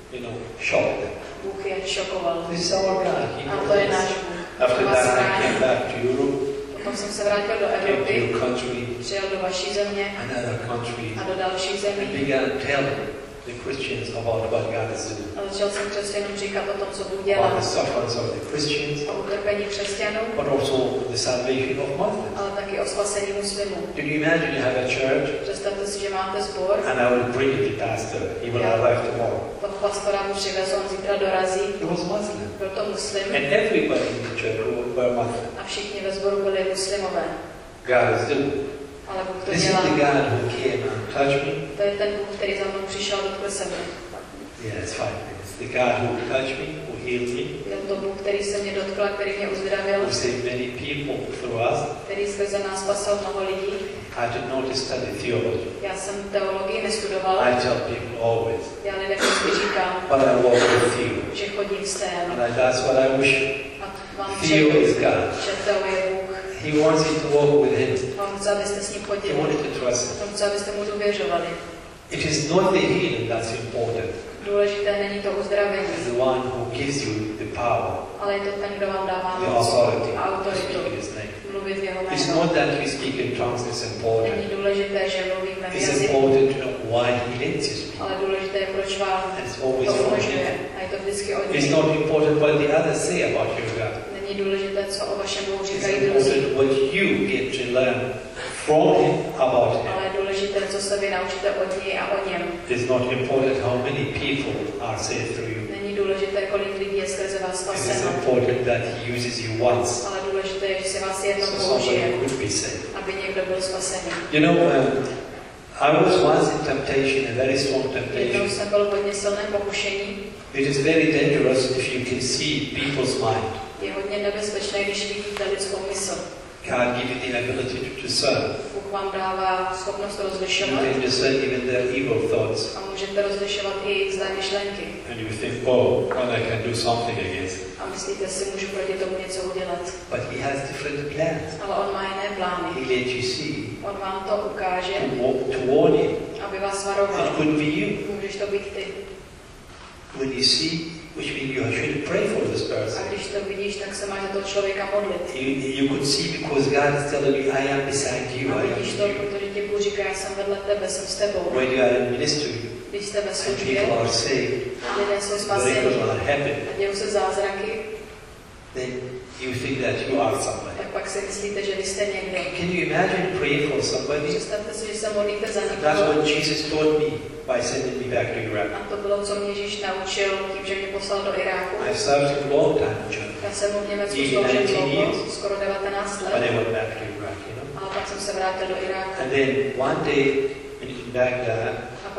[SPEAKER 3] shocked them.
[SPEAKER 2] Bůh je šokoval.
[SPEAKER 3] This is our God. He
[SPEAKER 2] A
[SPEAKER 3] knows
[SPEAKER 2] to je
[SPEAKER 3] this.
[SPEAKER 2] náš Bůh.
[SPEAKER 3] After
[SPEAKER 2] Vás
[SPEAKER 3] that, I
[SPEAKER 2] chrání.
[SPEAKER 3] came back to Europe,
[SPEAKER 2] Potom jsem se vrátil do
[SPEAKER 3] came to
[SPEAKER 2] Evropy,
[SPEAKER 3] your country,
[SPEAKER 2] přijel do vaší země
[SPEAKER 3] another country,
[SPEAKER 2] a do dalších
[SPEAKER 3] and
[SPEAKER 2] zemí
[SPEAKER 3] began telling the Christians about what God is doing,
[SPEAKER 2] a začal jsem křesťanům říkat o tom, co Bůh
[SPEAKER 3] about
[SPEAKER 2] dělá,
[SPEAKER 3] the sufferings of the Christians,
[SPEAKER 2] o utrpení křesťanů,
[SPEAKER 3] but also the salvation of Muslims.
[SPEAKER 2] ale taky o spasení muslimů.
[SPEAKER 3] Can you imagine you have a church,
[SPEAKER 2] Představte si, že máte sbor,
[SPEAKER 3] and I will bring you the pastor. He will
[SPEAKER 2] Yeah.
[SPEAKER 3] arrive tomorrow.
[SPEAKER 2] pod pastora mu přivez, on zítra dorazí,
[SPEAKER 3] He was Muslim,
[SPEAKER 2] byl to muslim
[SPEAKER 3] and everybody in the church were Muslim.
[SPEAKER 2] a všichni ve sboru byli muslimové.
[SPEAKER 3] God is doing.
[SPEAKER 2] Ale Bůh to
[SPEAKER 3] This is
[SPEAKER 2] dělá.
[SPEAKER 3] the God who came and touched me.
[SPEAKER 2] To je ten Bůh, který za mnou přišel a dotkl se mě.
[SPEAKER 3] Yeah, it's 5 minutes. The God who touched me, who healed me,
[SPEAKER 2] Je to Bůh, který se mě dotkl a který mě uzdravil,
[SPEAKER 3] who saved many people through us.
[SPEAKER 2] který skrze nás spasal mnoho lidí.
[SPEAKER 3] I did not study theology.
[SPEAKER 2] Já jsem teologii nestudoval.
[SPEAKER 3] I tell people always,
[SPEAKER 2] Já lidem vždycky říkám,
[SPEAKER 3] but I walk with you.
[SPEAKER 2] že chodím s tém.
[SPEAKER 3] And that's what I wish.
[SPEAKER 2] A vám
[SPEAKER 3] Theo
[SPEAKER 2] přeju,
[SPEAKER 3] is God.
[SPEAKER 2] že Teo je Bůh.
[SPEAKER 3] He wants you to walk with Him.
[SPEAKER 2] On chce, abyste s ním
[SPEAKER 3] He
[SPEAKER 2] chodili.
[SPEAKER 3] wanted to trust Him.
[SPEAKER 2] On chce, abyste mu důvěřovali.
[SPEAKER 3] It is not the healing that's important.
[SPEAKER 2] Důležité není to uzdravení,
[SPEAKER 3] It's the one who gives you the power,
[SPEAKER 2] ale je to ten, kdo vám dává
[SPEAKER 3] the
[SPEAKER 2] moc
[SPEAKER 3] authority
[SPEAKER 2] a
[SPEAKER 3] to
[SPEAKER 2] autoritu.
[SPEAKER 3] speak in His name.
[SPEAKER 2] Mluvit v jeho
[SPEAKER 3] It's
[SPEAKER 2] jménu.
[SPEAKER 3] not that you speak in tongues is important.
[SPEAKER 2] Není důležité, že mluvím v
[SPEAKER 3] It's
[SPEAKER 2] jazyku,
[SPEAKER 3] important to know why He lets you speak.
[SPEAKER 2] ale důležité je, proč vám
[SPEAKER 3] And it's always
[SPEAKER 2] to
[SPEAKER 3] from
[SPEAKER 2] umožňuje.
[SPEAKER 3] Him.
[SPEAKER 2] A je to vždycky od
[SPEAKER 3] It's
[SPEAKER 2] něj.
[SPEAKER 3] not important what the others say about your God.
[SPEAKER 2] Není důležité, co o vašem Bohu
[SPEAKER 3] It's
[SPEAKER 2] říkají druzí,
[SPEAKER 3] important what you get to learn from Him about Him.
[SPEAKER 2] ale je důležité, co se vy naučíte od něj a o něm.
[SPEAKER 3] It's not important how many people are saved through you.
[SPEAKER 2] Není důležité, kolik lidí je skrze vás
[SPEAKER 3] It is
[SPEAKER 2] spaseno,
[SPEAKER 3] important that He uses you once
[SPEAKER 2] ale důležité je, že si vás jednou
[SPEAKER 3] so
[SPEAKER 2] použije,
[SPEAKER 3] somebody could be saved.
[SPEAKER 2] aby někdo byl spasený.
[SPEAKER 3] You know, I was once in temptation, a very strong
[SPEAKER 2] Jednou
[SPEAKER 3] temptation.
[SPEAKER 2] jsem byl v hodně silném pokušení.
[SPEAKER 3] It is very dangerous if you can see people's mind.
[SPEAKER 2] Je hodně nebezpečné, když vidíte lidskou mysl.
[SPEAKER 3] God gives you the ability to discern.
[SPEAKER 2] Bůh vám dává schopnost
[SPEAKER 3] You
[SPEAKER 2] rozlišovat
[SPEAKER 3] can discern even their evil thoughts.
[SPEAKER 2] a můžete rozlišovat i jejich zlé myšlenky.
[SPEAKER 3] And you think, oh, well, I can do something against it.
[SPEAKER 2] A myslíte si, můžu proti tomu něco udělat.
[SPEAKER 3] But He has different plans.
[SPEAKER 2] Ale on má jiné plány.
[SPEAKER 3] He lets you see,
[SPEAKER 2] On vám to ukáže,
[SPEAKER 3] to warn you.
[SPEAKER 2] aby vás
[SPEAKER 3] It
[SPEAKER 2] varoval.
[SPEAKER 3] could be you.
[SPEAKER 2] Můžeš to být ty.
[SPEAKER 3] When you see, which means you should pray for this
[SPEAKER 2] A
[SPEAKER 3] person.
[SPEAKER 2] když to vidíš, tak se máš za toho člověka modlit.
[SPEAKER 3] You could see because God is telling you, I am beside you,
[SPEAKER 2] A
[SPEAKER 3] I am
[SPEAKER 2] vidíš
[SPEAKER 3] with
[SPEAKER 2] to,
[SPEAKER 3] you.
[SPEAKER 2] protože ti Bůh říká, já jsem vedle tebe, jsem s tebou.
[SPEAKER 3] When you are in ministry
[SPEAKER 2] Když jste ve
[SPEAKER 3] and
[SPEAKER 2] službě,
[SPEAKER 3] people are saved,
[SPEAKER 2] lidé jsou spaseni
[SPEAKER 3] miracles are happening,
[SPEAKER 2] a dějou se zázraky,
[SPEAKER 3] then you think that you are somebody.
[SPEAKER 2] tak pak si myslíte, že vy jste někdo.
[SPEAKER 3] Can you imagine praying for somebody?
[SPEAKER 2] Představte si, že se modlíte za
[SPEAKER 3] That's
[SPEAKER 2] někoho.
[SPEAKER 3] what Jesus taught me by sending me back to Iraq.
[SPEAKER 2] A to bylo, co mě Ježíš naučil tím, že mě poslal do Iráku.
[SPEAKER 3] I served him a long time in Germany,
[SPEAKER 2] Já jsem mu v Německu
[SPEAKER 3] Nearly
[SPEAKER 2] sloužil
[SPEAKER 3] 19
[SPEAKER 2] dlouho,
[SPEAKER 3] years.
[SPEAKER 2] skoro 19
[SPEAKER 3] but I
[SPEAKER 2] let,
[SPEAKER 3] went back to Iraq,
[SPEAKER 2] ale pak jsem se vrátil do Iráku.
[SPEAKER 3] And then one day in Baghdad,
[SPEAKER 2] A pak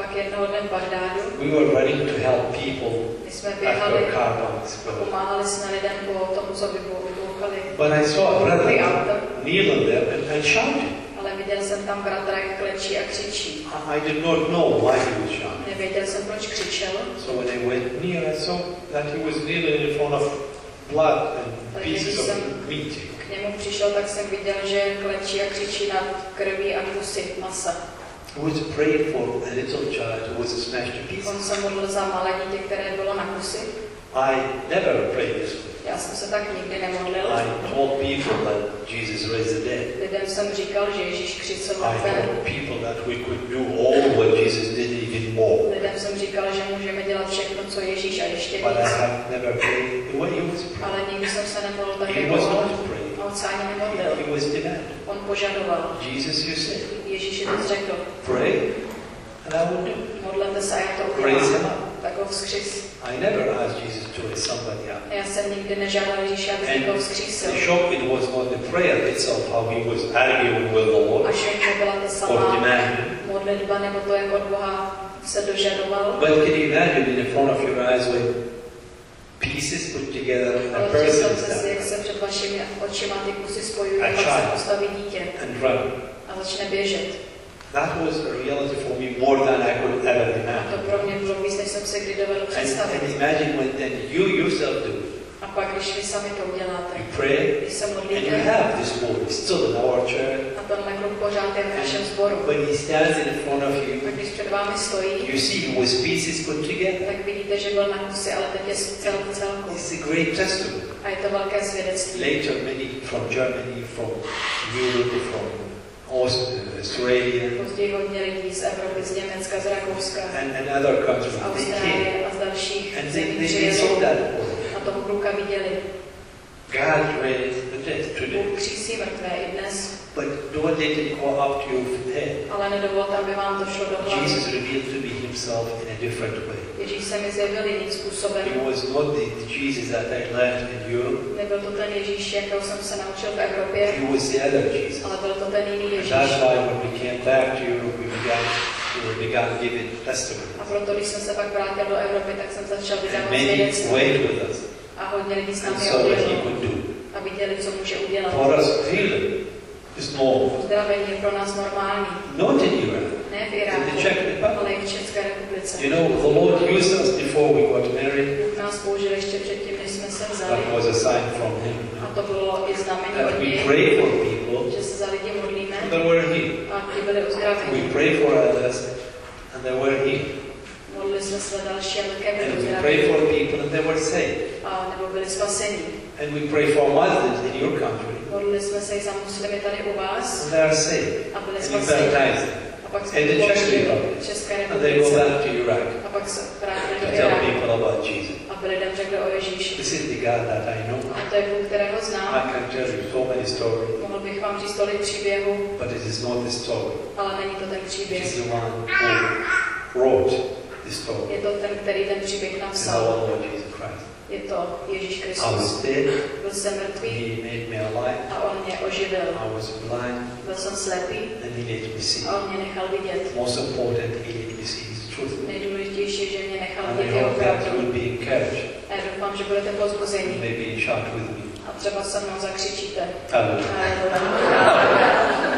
[SPEAKER 2] pak jednoho dne v Bagdádu
[SPEAKER 3] we were running to help people
[SPEAKER 2] my jsme
[SPEAKER 3] after
[SPEAKER 2] běhali
[SPEAKER 3] a car bomb
[SPEAKER 2] a
[SPEAKER 3] exploded.
[SPEAKER 2] pomáhali jsme lidem po tom, co vybouchali
[SPEAKER 3] But I saw a brother
[SPEAKER 2] auta.
[SPEAKER 3] kneeling there and shouting.
[SPEAKER 2] Ale viděl jsem tam bratra, jak klečí a křičí.
[SPEAKER 3] I did not know why he was shouting.
[SPEAKER 2] Nevěděl jsem, proč křičel.
[SPEAKER 3] So when I went near, I saw that he was kneeling in front of blood and pieces of meat.
[SPEAKER 2] K němu přišel, tak jsem viděl, že klečí a křičí nad krví a kusy masa.
[SPEAKER 3] He was praying for a little child who was smashed to pieces.
[SPEAKER 2] On se modlil za malé dítě, které bylo na kusy.
[SPEAKER 3] I never prayed this way.
[SPEAKER 2] Já jsem se tak nikdy nemodlil.
[SPEAKER 3] I told people that Jesus raised the dead.
[SPEAKER 2] Lidem jsem říkal, že Ježíš křicel
[SPEAKER 3] I
[SPEAKER 2] mrtvé.
[SPEAKER 3] told people that we could do all what Jesus did, even more.
[SPEAKER 2] Lidem jsem říkal, že můžeme dělat všechno, co Ježíš a ještě
[SPEAKER 3] But I
[SPEAKER 2] víc.
[SPEAKER 3] have never prayed the way he was praying.
[SPEAKER 2] Ale nikdy jsem se nemodlil tak,
[SPEAKER 3] He
[SPEAKER 2] jako
[SPEAKER 3] was
[SPEAKER 2] on.
[SPEAKER 3] not praying.
[SPEAKER 2] On se ani nemodlil.
[SPEAKER 3] He was demanding.
[SPEAKER 2] On požadoval.
[SPEAKER 3] Jesus, you said,
[SPEAKER 2] Ježíš to řekl.
[SPEAKER 3] pray, and I will do it.
[SPEAKER 2] Modlete se a já to
[SPEAKER 3] Raise him
[SPEAKER 2] udělám.
[SPEAKER 3] up.
[SPEAKER 2] Tak ho vzkřis.
[SPEAKER 3] I never asked Jesus to raise somebody up.
[SPEAKER 2] Já jsem nikdy nežádal Ježíše, aby někoho vzkřísil.
[SPEAKER 3] The shock it was not the prayer itself, how he was arguing with the Lord
[SPEAKER 2] Až to byla ta
[SPEAKER 3] or
[SPEAKER 2] samá
[SPEAKER 3] demanding.
[SPEAKER 2] modlitba, nebo to, jak od Boha se dožadoval.
[SPEAKER 3] But can you imagine in front of your eyes when pieces put together a
[SPEAKER 2] Ale
[SPEAKER 3] person
[SPEAKER 2] představte
[SPEAKER 3] is
[SPEAKER 2] si, jak
[SPEAKER 3] down
[SPEAKER 2] se před vašimi očima ty kusy spojují,
[SPEAKER 3] A
[SPEAKER 2] jak se
[SPEAKER 3] child.
[SPEAKER 2] postaví dítě
[SPEAKER 3] and run?
[SPEAKER 2] a začne běžet.
[SPEAKER 3] That was a reality for me more than I could ever
[SPEAKER 2] A to
[SPEAKER 3] imagine.
[SPEAKER 2] pro mě bylo víc, než jsem si kdy dovedl představit.
[SPEAKER 3] And imagine when then you yourself do it.
[SPEAKER 2] A pak, když vy sami to uděláte,
[SPEAKER 3] You pray,
[SPEAKER 2] když se
[SPEAKER 3] and you
[SPEAKER 2] modlíte,
[SPEAKER 3] have this Lord still in our church.
[SPEAKER 2] a tenhle kluk pořád je v našem sboru.
[SPEAKER 3] When he stands in front of
[SPEAKER 2] Tak
[SPEAKER 3] you,
[SPEAKER 2] když před vámi stojí,
[SPEAKER 3] you see he was pieces put together.
[SPEAKER 2] tak vidíte, že byl na kusy, ale teď je celku.
[SPEAKER 3] It's a great testimony.
[SPEAKER 2] A je to velké svědectví.
[SPEAKER 3] Later, many from Germany, from Europe, from Australia,
[SPEAKER 2] Později hodně lidí z Evropy, z Německa, z Rakouska,
[SPEAKER 3] and other countries,
[SPEAKER 2] z
[SPEAKER 3] they
[SPEAKER 2] Austrálie
[SPEAKER 3] came
[SPEAKER 2] a z dalších
[SPEAKER 3] and
[SPEAKER 2] zemí
[SPEAKER 3] they
[SPEAKER 2] přijeli
[SPEAKER 3] saw that.
[SPEAKER 2] a toho kluka viděli.
[SPEAKER 3] God raised the dead today.
[SPEAKER 2] Bůh křísí mrtvé i dnes,
[SPEAKER 3] But don't let it go up to your head.
[SPEAKER 2] ale nedovolte, aby vám to šlo do hlavy.
[SPEAKER 3] Jesus revealed to me himself in a different way.
[SPEAKER 2] Ježíš se mi zjevil jiným způsobem.
[SPEAKER 3] It was not the Jesus that I learned in Europe.
[SPEAKER 2] Nebyl to ten Ježíš, jakého jsem se naučil v Evropě,
[SPEAKER 3] It was the other Jesus.
[SPEAKER 2] ale byl to ten jiný
[SPEAKER 3] And
[SPEAKER 2] Ježíš.
[SPEAKER 3] that's why when we came back to Europe, we began giving testimony.
[SPEAKER 2] A proto, když jsem se pak vrátil do Evropy, tak jsem začal
[SPEAKER 3] And
[SPEAKER 2] vydávat
[SPEAKER 3] many
[SPEAKER 2] svědectví.
[SPEAKER 3] wait with us
[SPEAKER 2] A hodně lidí s
[SPEAKER 3] and
[SPEAKER 2] námi
[SPEAKER 3] saw what he
[SPEAKER 2] objevilo
[SPEAKER 3] could do.
[SPEAKER 2] a viděli, co může udělat.
[SPEAKER 3] For us, healing is normal.
[SPEAKER 2] Uzdravení je pro nás normální.
[SPEAKER 3] Not in Europe.
[SPEAKER 2] Ne v
[SPEAKER 3] In
[SPEAKER 2] Iráku,
[SPEAKER 3] the Czech Republic.
[SPEAKER 2] ale i v České republice.
[SPEAKER 3] You know, the Lord used us before we got married.
[SPEAKER 2] Bůh nás použil ještě předtím, než jsme se vzali.
[SPEAKER 3] That was a sign from Him.
[SPEAKER 2] A to bylo i znamení
[SPEAKER 3] That
[SPEAKER 2] od
[SPEAKER 3] we
[SPEAKER 2] něj,
[SPEAKER 3] pray for people
[SPEAKER 2] že se za lidi modlíme
[SPEAKER 3] and they were healed.
[SPEAKER 2] a ti byli uzdraveni.
[SPEAKER 3] We pray for others and they were healed.
[SPEAKER 2] Modlili jsme se za další a také byli
[SPEAKER 3] And we pray
[SPEAKER 2] uzdraveni.
[SPEAKER 3] for people and they were saved.
[SPEAKER 2] A nebo byli spaseni.
[SPEAKER 3] And we pray for Muslims in your country
[SPEAKER 2] Modlili jsme se i za muslimy tady u vás
[SPEAKER 3] and they are saved.
[SPEAKER 2] a byli
[SPEAKER 3] And you
[SPEAKER 2] spaseni.
[SPEAKER 3] baptize them.
[SPEAKER 2] A pak jsme
[SPEAKER 3] And the Czech
[SPEAKER 2] položili
[SPEAKER 3] Republic.
[SPEAKER 2] v České
[SPEAKER 3] And they go
[SPEAKER 2] republice.
[SPEAKER 3] back to Iraq
[SPEAKER 2] A pak se vrátili
[SPEAKER 3] to
[SPEAKER 2] do
[SPEAKER 3] tell
[SPEAKER 2] Iráku,
[SPEAKER 3] people about Jesus.
[SPEAKER 2] aby lidem řekli o Ježíši.
[SPEAKER 3] This is the God that I know.
[SPEAKER 2] A to je Bůh, kterého
[SPEAKER 3] I
[SPEAKER 2] znám.
[SPEAKER 3] can tell you so many stories,
[SPEAKER 2] Mohl bych vám říct tolik příběhů,
[SPEAKER 3] but it is not the story.
[SPEAKER 2] ale není to ten
[SPEAKER 3] It
[SPEAKER 2] příběh.
[SPEAKER 3] is the one who wrote the story.
[SPEAKER 2] Je to ten, který ten příběh
[SPEAKER 3] It's
[SPEAKER 2] napsal.
[SPEAKER 3] our Lord Jesus Christ.
[SPEAKER 2] Je to Ježíš
[SPEAKER 3] I
[SPEAKER 2] Kristus.
[SPEAKER 3] was dead,
[SPEAKER 2] Byl jsem mrtvý
[SPEAKER 3] He made me alive.
[SPEAKER 2] a on mě oživil.
[SPEAKER 3] I was blind,
[SPEAKER 2] Byl jsem slepý
[SPEAKER 3] and He let me see.
[SPEAKER 2] a on mě nechal vidět.
[SPEAKER 3] Most important, He let me see His truth.
[SPEAKER 2] Nejdůležitější, že mě nechal
[SPEAKER 3] And I
[SPEAKER 2] vidět jeho
[SPEAKER 3] hope that you
[SPEAKER 2] pravdu.
[SPEAKER 3] will be encouraged,
[SPEAKER 2] A já doufám, že budete pozbuzení
[SPEAKER 3] maybe shout with me.
[SPEAKER 2] a třeba se mnou zakřičíte.
[SPEAKER 3] Hallelujah.
[SPEAKER 2] Haleluja.